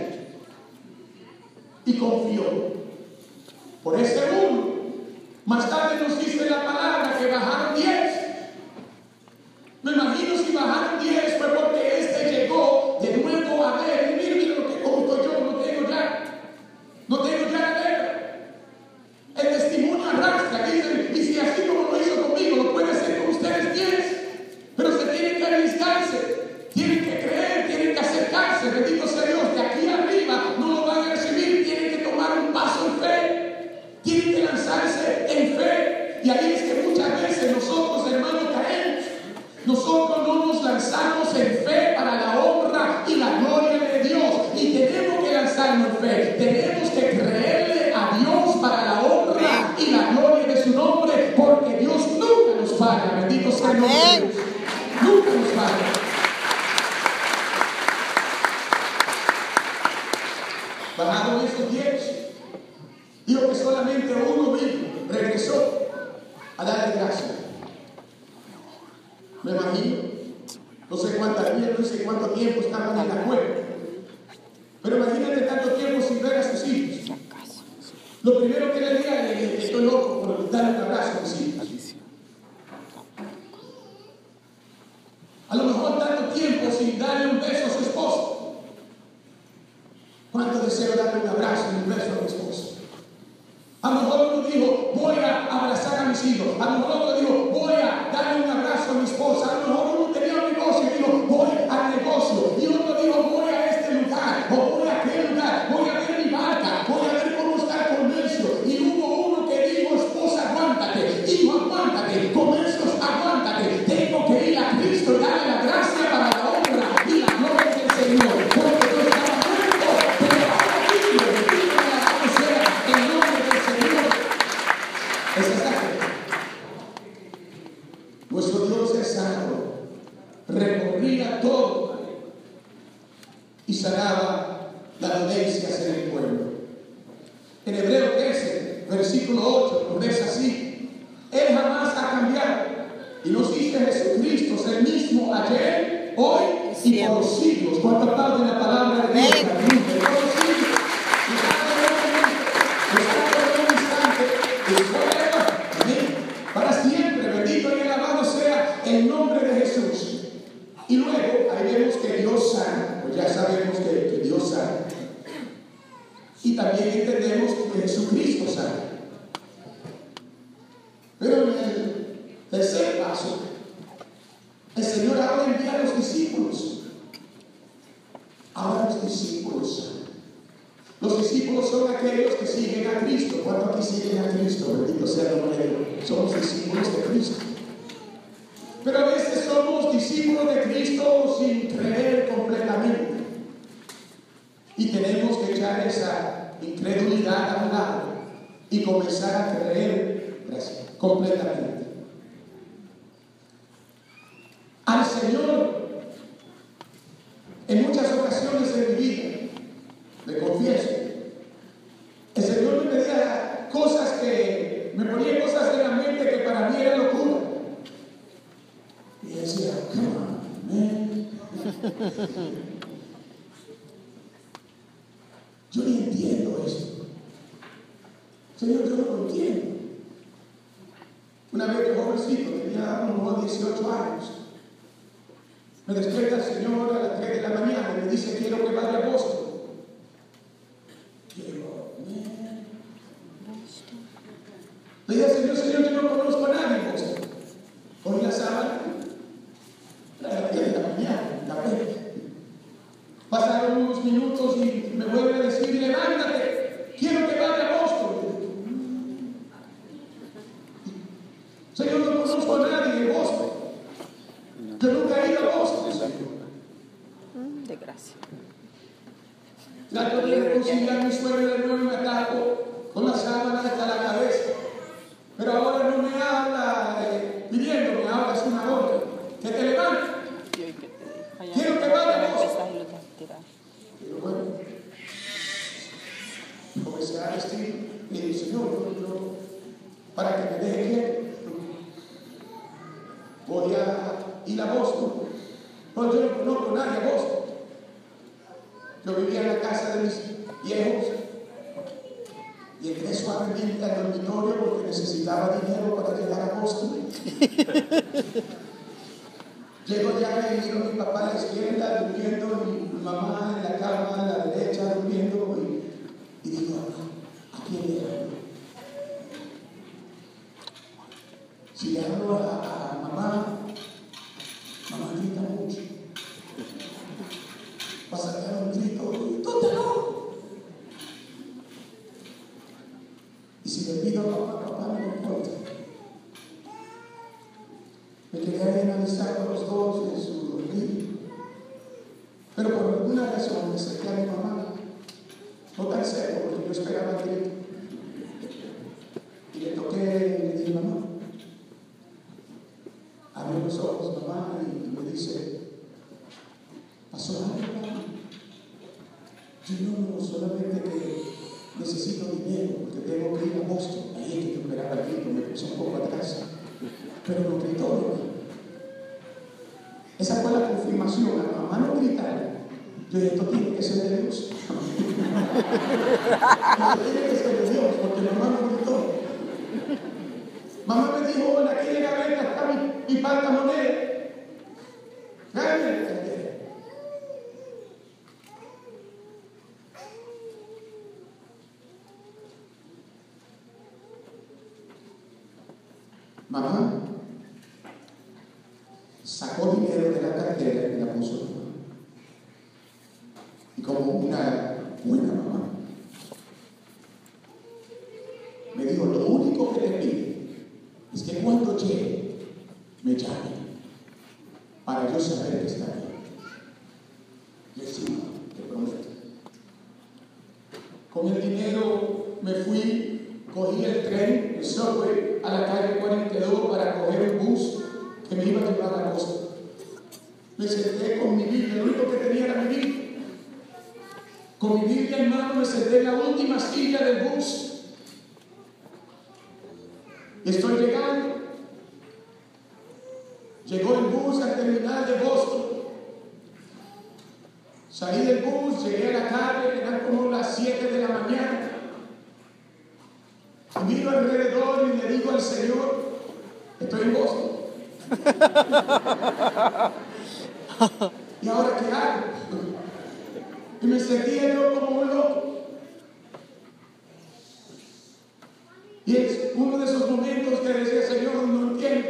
y confió. Por ese uno, más tarde nos dice la palabra que bajaron 10. Me imagino si bajaron 10 fue porque este llegó de nuevo a ver: mire lo que como estoy yo, no tengo ya la lepra. El testimonio arrastra, dicen, y si así como lo hizo conmigo, lo puede hacer con ustedes 10. Pero se tienen que arriesgarse, tienen que creer, tienen que acercarse. Bendito sea Dios. De aquí arriba no lo van a recibir, tienen que tomar un paso en fe, tienen que lanzarse en fe. Y ahí es que muchas veces nosotros, hermanos, caemos. Nosotros no nos lanzamos en fe para la honra y la gloria de Dios. Y tenemos que lanzarnos en fe. Tenemos que creerle a Dios para la honra y la gloria de su nombre, porque Dios nunca nos falla. Bendito sea el nombre de Dios. Nunca nos falla. Bajaron esos 10. Dijo que solamente uno vino, regresó a darle gracias. Me imagino, no sé cuántos días, no sé cuánto tiempo estaban en la cueva. Pero imagínate tanto tiempo sin ver a sus hijos. Lo primero que le diga es que estoy loco por darle un abrazo a mis hijos. A lo mejor tanto tiempo sin darle un beso a su esposo. ¿Cuánto deseo darle un abrazo y un beso a mi esposo? A lo mejor uno dijo: voy a abrazar a mis hijos. A lo mejor otro dijo: voy a darle un abrazo a mi esposa. A lo mejor uno tenía un negocio y dijo: voy al negocio. Y otro dijo: voy a este lugar, o voy a aquel lugar, voy a ver mi barca, voy a ver cómo está el comercio. Y hubo uno que dijo: esposa, aguántate, hijo, aguántate, comercios, aguántate. Tengo que ir a Cristo y darle la gracia para la honra y la gloria del Señor. Porque yo estaba muerto, pero ahora vivo. Bendito y alabado sea el nombre del Señor. Esa es la fe. Nuestro Dios es santo. Recorría todo y sanaba las dolencias en el pueblo. En Hebreo 13, versículo 8 nos dice así: Él jamás ha cambiado y nos dice Jesucristo es el mismo ayer, hoy y por los siglos. ¿Cuántas partes de la palabra de Dios? Por los siglos. Para siempre, bendito y alabado sea el nombre de Jesús. Y luego ahí vemos que Dios sana, pues ya sabemos que Dios sana. Y también entendemos que Jesucristo sana. Pero en el tercer paso, el Señor ahora envía a los discípulos. Ahora los discípulos sanan. Los discípulos son aquellos que siguen a Cristo. ¿Cuántos aquí siguen a Cristo? Bendito sea el nombre de Dios. Somos discípulos de Cristo. Pero a veces somos discípulos de Cristo sin creer completamente. Y tenemos que echar esa incredulidad a un lado y comenzar a creer completamente. Al Señor, en muchas ocasiones de mi vida, le confieso, el Señor me pedía cosas que me ponía cosas en la mente que para mí era locura. Y decía, come on, man. Yo ni entiendo esto. Señor, yo no lo entiendo. Una vez que jovencito, tenía unos 18 años, me despierta el Señor a las 3 de la mañana y me dice, quiero que vaya a Boston. Le dije al Señor, yo no conozco a nadie en Boston. Cogí la sábana, a las 10 de la mañana, la pena. Pasaron unos minutos y me vuelve a decir, levántate, quiero que vaya a Boston. Señor, no conozco a nadie en Boston. Yo nunca he ido a Boston, Señor. De gracia. Trato de reconciliar mi sueño de nuevo y me ataco con la sábana hasta la cabeza. Pero ahora no me habla pidiéndome, ahora es una orden. Que te levantes. Quiero que vaya a Boston. Pero bueno, comencé a vestir y dije, Señor, yo, para que me deje quieto, voy a ir a Boston. No, yo no conozco a nadie a Boston. Yo vivía en la casa de mis viejos y entré suavemente al dormitorio porque necesitaba dinero para llegar a Boston. Llego ya y miro a mi papá a la izquierda durmiendo, mi mamá en la cama a la derecha durmiendo y digo, ¿a quién le hablo? Si le hablo a mamá grita mucho. Vas a dar un grito, ¡tú te loco! Y si le pido a papá no me importa. Me quedé ahí analizando los dos en su dormir. Pero por alguna razón me acerqué a mi mamá. No tan serio, porque yo esperaba el grito. Y le toqué y le dije, mamá. Abre los ojos, mamá, y me dice, ¿pasó algo, mamá? Yo no, solamente que necesito dinero, porque tengo que ir a Boston. Ahí es que yo esperaba el grito, me puse un poco atrás. Pero no gritó, ¿no? Esa fue la confirmación. La mamá no gritaba. Yo dije, esto tiene que ser de Dios. Esto tiene que ser de Dios, porque mamá no gritó. Mamá me dijo, bueno, aquí en la gaveta está mi pantamonera. Mamá sacó dinero de la cartera y la puso en la mano. Y como una buena mamá, me dijo, lo único que te pido es que cuando llegue, me llame para yo saber que está bien. Y así, te prometo. Con el dinero me fui, cogí el tren, el subway, a la calle 42 para coger un bus que me iba a llevar a Boston. Me senté con mi Biblia, lo único que tenía era mi Biblia. Con mi Biblia en mano me senté en la última silla del bus. Estoy llegando. Llegó el bus al terminal de Boston. Salí del bus, llegué a la calle, eran como las 7 de la mañana. Y miro alrededor y le digo al Señor, estoy en Boston. ¿Y ahora qué hago? Y me sentía yo como un loco. Y es uno de esos momentos que decía, Señor, no entiendo.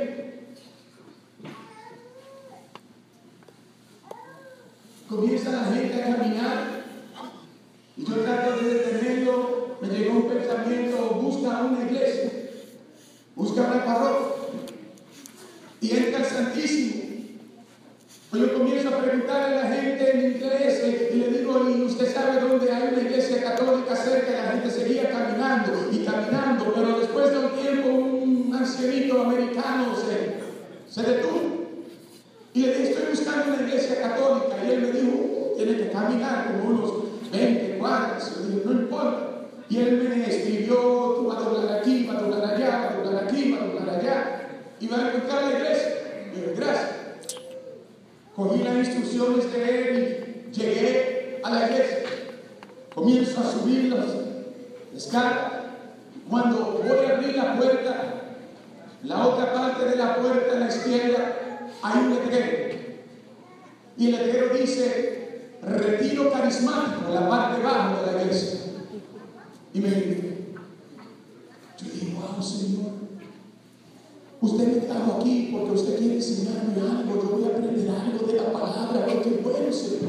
Comienza la gente a caminar y yo trato de detenerlo. Me llegó un pensamiento: busca una iglesia, busca una parroquia y entra al Santísimo. Pues yo comienzo a preguntarle a la gente en inglés y le digo, ¿y usted sabe dónde hay una iglesia católica cerca? Y la gente seguía caminando y caminando, pero después de un tiempo un ancianito americano se detuvo. Y le dije, estoy buscando una iglesia católica. Y él me dijo, tiene que caminar como unos 20 cuadras. Yo dije, no importa. Y él me escribió, tú vas a doblar aquí, vas a doblar allá, vas a doblar aquí, vas a doblar allá. Y va a encontrar la iglesia. Y yo, gracias. Cogí las instrucciones de él y llegué a la iglesia. Comienzo a subir las escaleras. Cuando voy a abrir la puerta, la otra parte de la puerta a la izquierda, hay un letrero. Y el letrero dice Retiro Carismático, en la parte baja de la iglesia. Y me dice, yo dije, wow, Señor, usted me trajo aquí porque usted quiere enseñarme algo. Yo voy a aprender algo de la palabra, porque es bueno, Señor.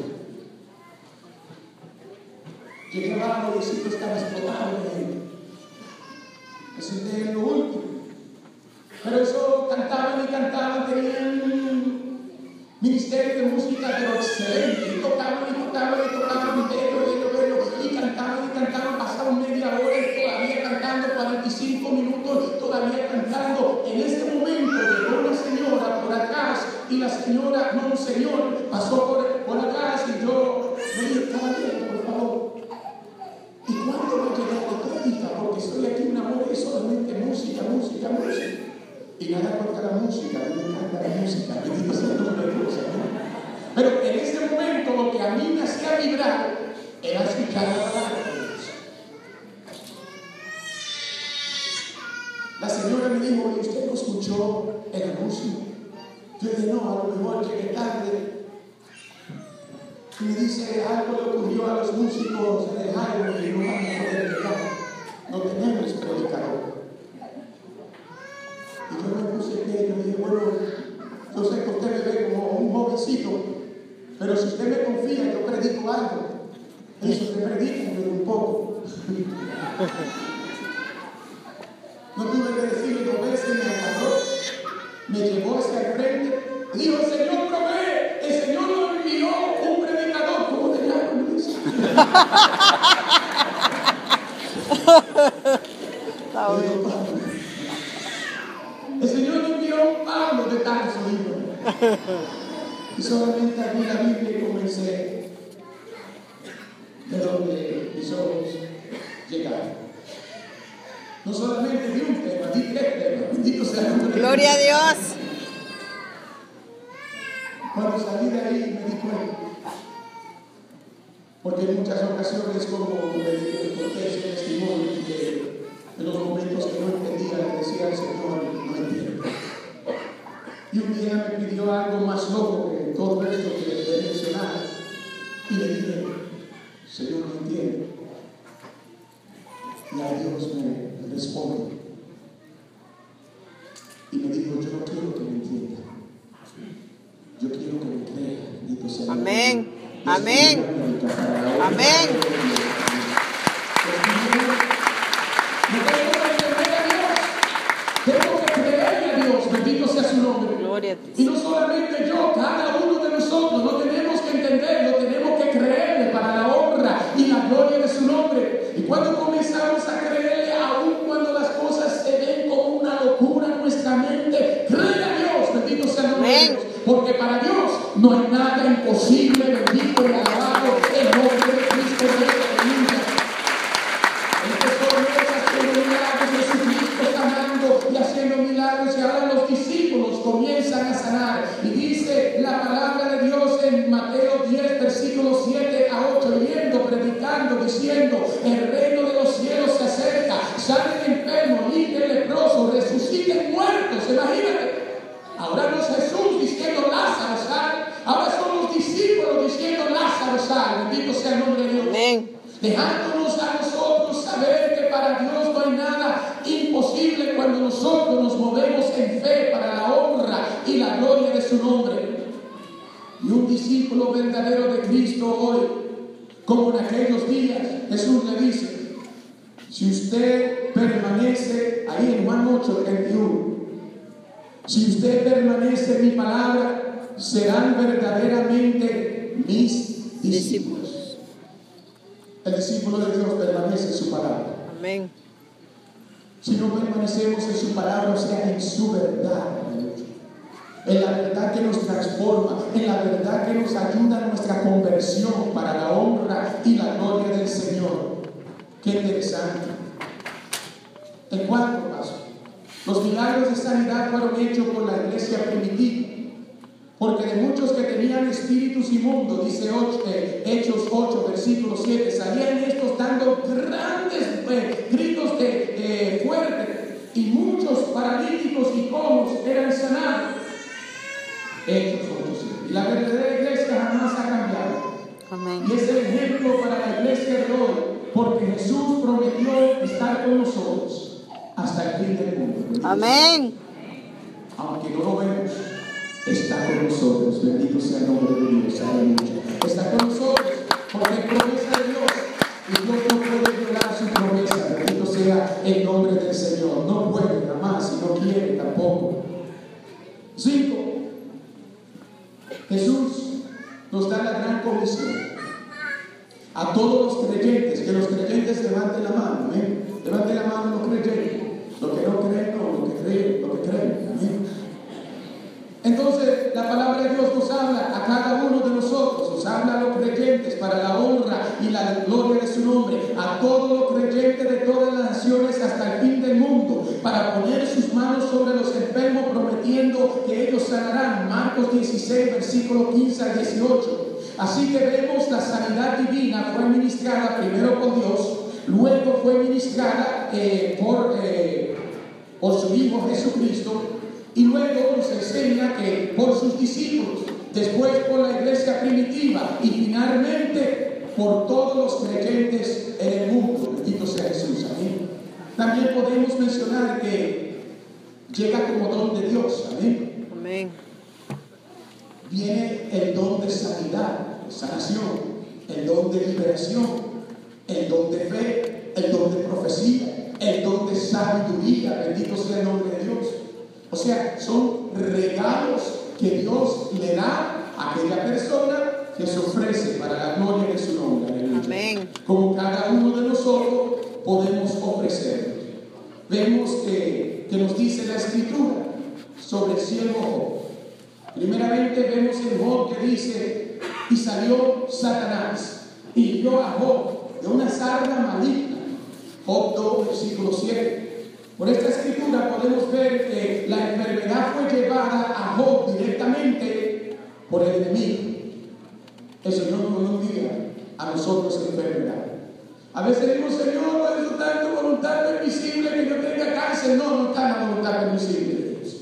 Llegué abajo y el sitio estaba explotado. Me senté en lo último. Pero eso cantaban y cantaban, tenían un ministerio de música, pero excelente. Y tocaban y tocaban y tocaban, y cantaban, pasaron media hora y todavía cantando, 45 minutos todavía cantando. En este momento llegó una señora por atrás y la señora, no, un señor, pasó por atrás y yo le dije, caballero, por favor, ¿y cuándo va a llegar la prédica? Porque estoy aquí una hora y solamente música. Y nada contra la música, a mí me encanta la música, bendito sea el nombre de Dios, ¿no? Pero en ese momento lo que a mí me hacía vibrar era escuchar la palabra de Dios. La señora me dijo, ¿y usted no escuchó el anuncio? Yo dije, no, a lo mejor llegué tarde. Y me dice, algo le ocurrió a los músicos en el Jairo y no van a poder llegar. No tenemos predicador. Y yo me puse en pie y yo dije, bueno, yo sé que usted me ve como un jovencito, pero si usted me confía, yo predico algo. Y si usted predica, yo un poco. No tuve que decirle 2 veces, me agarró, me llevó hacia el frente, y dijo, el Señor provee, el Señor nos envió un predicador. ¿Cómo te llamas, Luis? Está bien. El Señor me envió un Pablo de Tarso, hijo. Y solamente abrí la Biblia y comencé de donde mis ojos llegaron. No solamente di un tema, di 3 temas. Bendito sea el nombre de Dios. Gloria a Dios. Cuando salí de ahí me di cuenta. Porque en muchas ocasiones, como le conté ese testimonio, que en los momentos que no entendía, le decía al Señor, no entiendo. Y un día me pidió algo más loco que todo esto que le he mencionado. Y le dije, Señor, no entiendo. Y a Dios me responde. Y me dijo, yo no quiero que me entienda. Yo quiero que me crea. Bendito sea Dios. Amén. Amén. Amén. Tengo que creerle a Dios, bendito sea su nombre. Gloria a ti. Y no solamente yo, cada uno de nosotros no tenemos que entenderlo, tenemos que creerle para la honra y la gloria de su nombre. Y cuando comenzamos a creerle, aun cuando las cosas se ven como una locura en nuestra mente, créele a Dios, bendito sea el nombre de Dios. Porque para Dios no hay nada imposible, bendito y alabado el nombre de Cristo de esta familia. Estas promesas que Jesucristo está dando sanando y haciendo milagros, y ahora los discípulos comienzan a sanar. Y dice la palabra de Dios en Mateo 10, versículos 7 a 8, yendo, predicando, diciendo: el reino de los cielos se acerca, sanen enfermos, limpien leprosos, resuciten muertos. Imagínate. Ahora no es Jesús diciendo Lázaro sal, ahora son los discípulos diciendo Lázaro sal. Bendito sea el nombre de Dios. Amén. Dejándonos a nosotros saber que para Dios no hay nada imposible cuando nosotros nos movemos en fe para la honra y la gloria de su nombre. Y un discípulo verdadero de Cristo hoy, como en aquellos días, Jesús le dice: si usted permanece, ahí en Juan 8:31, si usted permanece en mi palabra, serán verdaderamente mis discípulos. El discípulo de Dios permanece en su palabra. Amén. Si no permanecemos en su palabra, o sea, en su verdad, en la verdad que nos transforma, en la verdad que nos ayuda a nuestra conversión para la honra y la gloria del Señor. Qué interesante. El cuarto paso: los milagros de sanidad fueron hechos por la iglesia primitiva, porque de muchos que tenían espíritus inmundos, dice Hechos 8, versículo 7, salían estos dando grandes gritos fuertes, y muchos paralíticos y cojos eran sanados. Hechos 8, 7. Y la verdadera iglesia jamás ha cambiado. Amén. Y es el ejemplo para la iglesia de hoy, porque Jesús prometió estar con nosotros hasta el fin del mundo. Amén. Aunque no lo vemos, está con nosotros. Bendito sea el nombre de Dios. Aleluya. Está con nosotros porque es promesa de Dios, y Dios no puede violar su promesa. Bendito sea el nombre del Señor. No puede, jamás, y no quiere tampoco. 5. Jesús nos da la gran comisión a todos los creyentes, que los creyentes levanten la mano. ¿Eh? Levanten la mano los creyentes. Los que no creen, no, los que creen, los que creen. Amén. Entonces, la palabra de Dios nos habla a cada uno de nosotros, nos habla a los creyentes para la honra y la gloria de su nombre, a todos los creyentes de todas las naciones hasta el fin del mundo, para poner sus manos sobre los enfermos, prometiendo que ellos sanarán. Marcos 16, versículo 15 al 18. Así que vemos la sanidad divina fue ministrada primero por Dios, luego fue ministrada por su Hijo Jesucristo, y luego nos enseña que por sus discípulos, después por la iglesia primitiva, y finalmente por todos los creyentes en el mundo. Bendito sea Jesús. Amén. También podemos mencionar que llega como don de Dios. Amén. Amén. Viene el don de sanidad, de sanación, el don de liberación, el don de fe, el don de profecía, el don de sabiduría. Bendito sea el nombre de Dios. O sea, son regalos que Dios le da a aquella persona que se ofrece para la gloria de su nombre. Amén. Como cada uno de nosotros podemos ofrecer. Vemos que nos dice la Escritura sobre el siervo Job. Primeramente vemos en Job que dice: y salió Satanás y hirió a Job de una sarna maligna. Job 2, versículo 7. Por esta escritura podemos ver que la enfermedad fue llevada a Job directamente por el enemigo. El Señor no nos diga a nosotros enfermedad. A veces decimos: Señor, ¿cuál es tu tanto voluntad permisible que yo tenga cáncer? No, no está la voluntad permisible de Dios.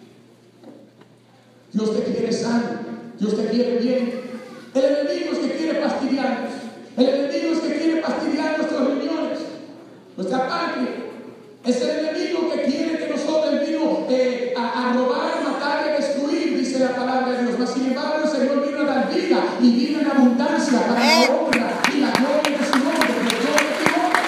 Dios te quiere sano, Dios te quiere bien. El enemigo es que quiere fastidiarnos. El enemigo es que quiere fastidiar nuestros riñones, nuestra páncreas. Es el enemigo que quiere que nosotros vino a robar, matar y destruir, dice la palabra de Dios. Mas sin embargo, el Señor vino a dar vida y vida en abundancia para la honra y la gloria de su nombre. Que Dios te equivoca.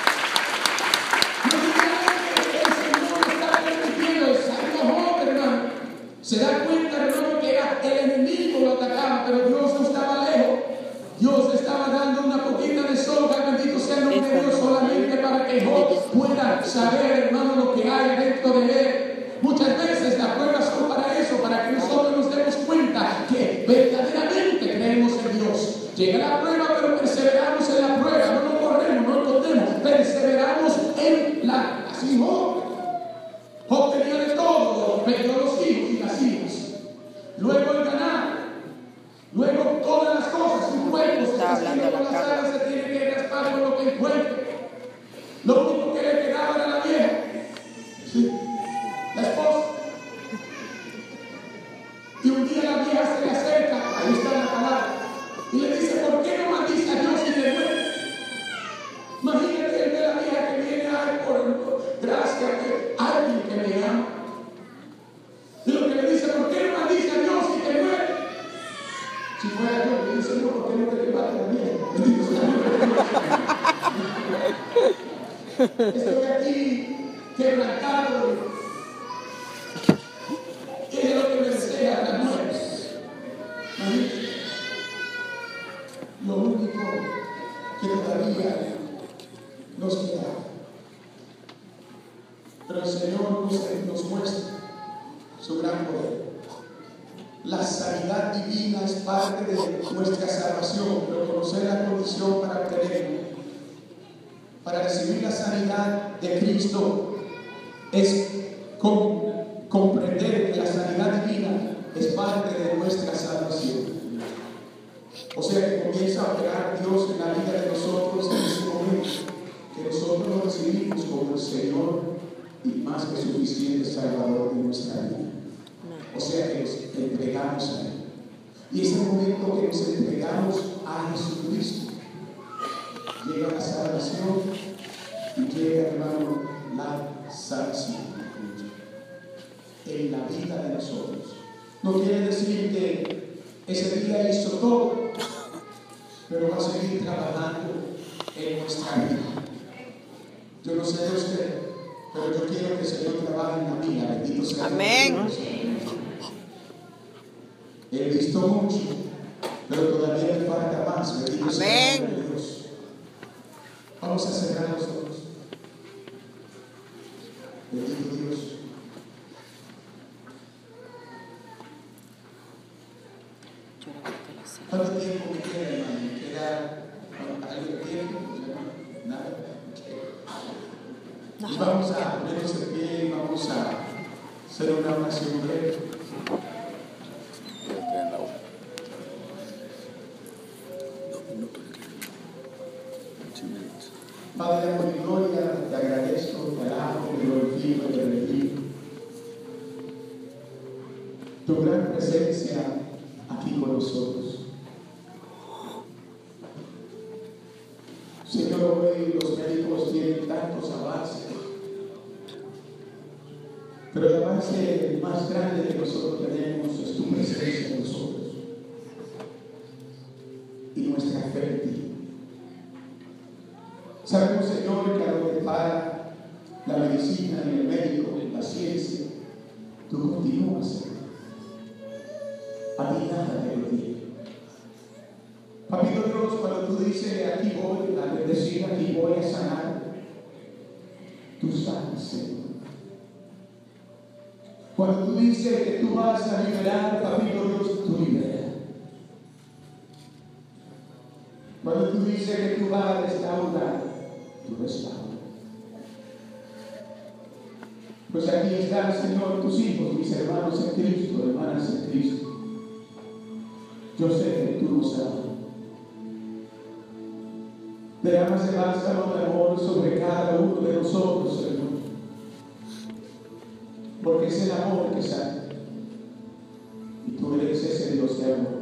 No diga que el Señor está permitiendo el santo Job, hermano. Se da cuenta, hermano, que era el enemigo lo atacaba, pero Dios no estaba lejos. Dios le estaba dando una poquita de soga, bendito sea el nombre de Dios, solamente para que Job pueda saber, hermano, lo que hay dentro de él. Muchas veces las pruebas son para eso, para que nosotros nos demos cuenta que verdaderamente creemos en Dios. Llega la prueba, pero perseveramos en la prueba, no nos corremos, no nos escondemos, perseveramos en la así Job. luego el ganado, luego todas las cosas. Su cuerpo se castiga con las alas, se tiene que raspar con lo que encuentre. Lo único que le quedaba era la vieja, ¿sí? La esposa. Y un día la vieja se le acerca, ahí está la palabra, y le dice: ¿por qué no maldice a Dios y le muere? Imagínate el de la vieja que viene a por gracia, que alguien que me ama. Y lo que le dice: ¿por qué no maldice a Dios y te muere? Si fuera yo, le dice: no, ¿por qué no te levantas la vieja? Estoy aquí quebrantado. Es lo que me desea la muerte. Lo único que todavía nos queda. Pero el Señor nos muestra su gran poder. La sanidad divina es parte de nuestra salvación, pero conocer la condición para obtenerla, para recibir la sanidad de Cristo, es comprender que la sanidad divina es parte de nuestra salvación. O sea que comienza a operar Dios en la vida de nosotros en ese momento que nosotros lo recibimos como el Señor y más que suficiente Salvador de nuestra vida. O sea que nos entregamos a Él. Y ese momento que nos entregamos a Jesucristo, llega la salvación y llega, hermano, la salvación en la vida de nosotros. No quiere decir que ese día hizo todo, pero va a seguir trabajando en nuestra vida. Yo no sé de usted, pero yo quiero que el Señor trabaje en la mía. Bendito sea. Amén. He visto mucho, pero todavía me falta más. Bendito sea Amén. Dios. Vamos a cerrar los ojos. Bendito Dios. ¿Cuánto tiempo me queda, hermano? ¿Me queda algo de tiempo? Nada. Y vamos a ponernos de pie y vamos a hacer una oración breve. Padre, por mi gloria, te agradezco, te alabo, te glorifico, te bendigo. Tu gran presencia aquí con nosotros. Señor, hoy los médicos tienen tantos avances, pero el avance más grande que nosotros tenemos es tu presencia en nosotros y nuestra fe en ti. Sabemos, Señor, que a donde para la medicina y el médico, la ciencia, tú continúas, Señor. A ti nada te detiene. Papito Dios, cuando tú dices: aquí voy a bendecir, aquí voy a sanar, tú sanas, Señor. Cuando tú dices que tú vas a liberar, papito Dios, tú liberas. Cuando tú dices que tú vas a restaurar, tú restauras. Pues aquí están, Señor, tus hijos, mis hermanos en Cristo, hermanas en Cristo. Yo sé que tú nos amas. Derramas el bálsamo de amor sobre cada uno de nosotros, Señor. Porque es el amor que sana. Y tú eres ese Dios de amor.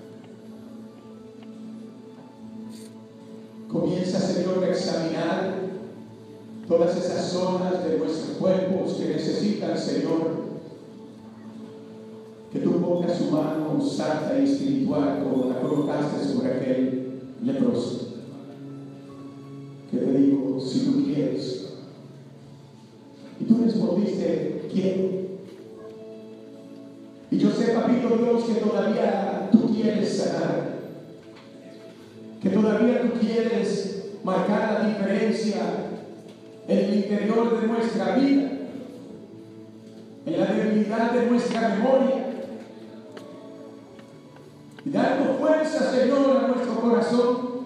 Comienza, Señor, a examinar todas esas zonas de nuestros cuerpos que necesitan, Señor, que tú pongas su mano santa y espiritual como la colocaste sobre aquel leproso. Que te digo: si tú quieres. Y tú respondiste: quiero. Y yo sé, papito Dios, que todavía tú quieres sanar, que todavía tú quieres marcar la diferencia en el interior de nuestra vida, en la debilidad de nuestra memoria, y dando fuerza, Señor, a nuestro corazón.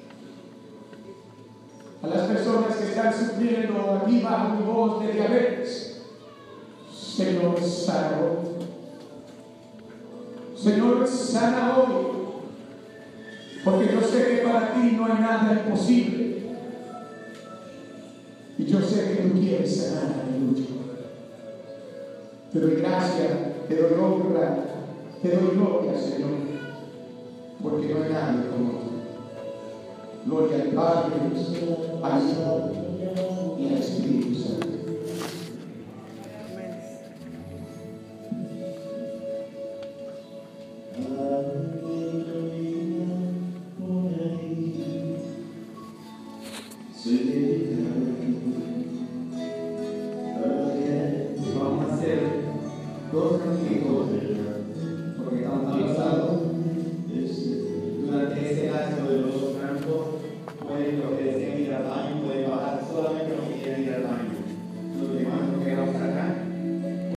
A las personas que están sufriendo aquí bajo mi voz de diabetes, Señor, sano. Señor, sana hoy, porque yo sé que para ti no hay nada imposible. Y yo sé que tú quieres sanar, aleluya. Te doy gracias, te doy honra, te doy gloria, Señor, porque no hay nadie como tú. Gloria al Padre, al Hijo y al Espíritu Santo.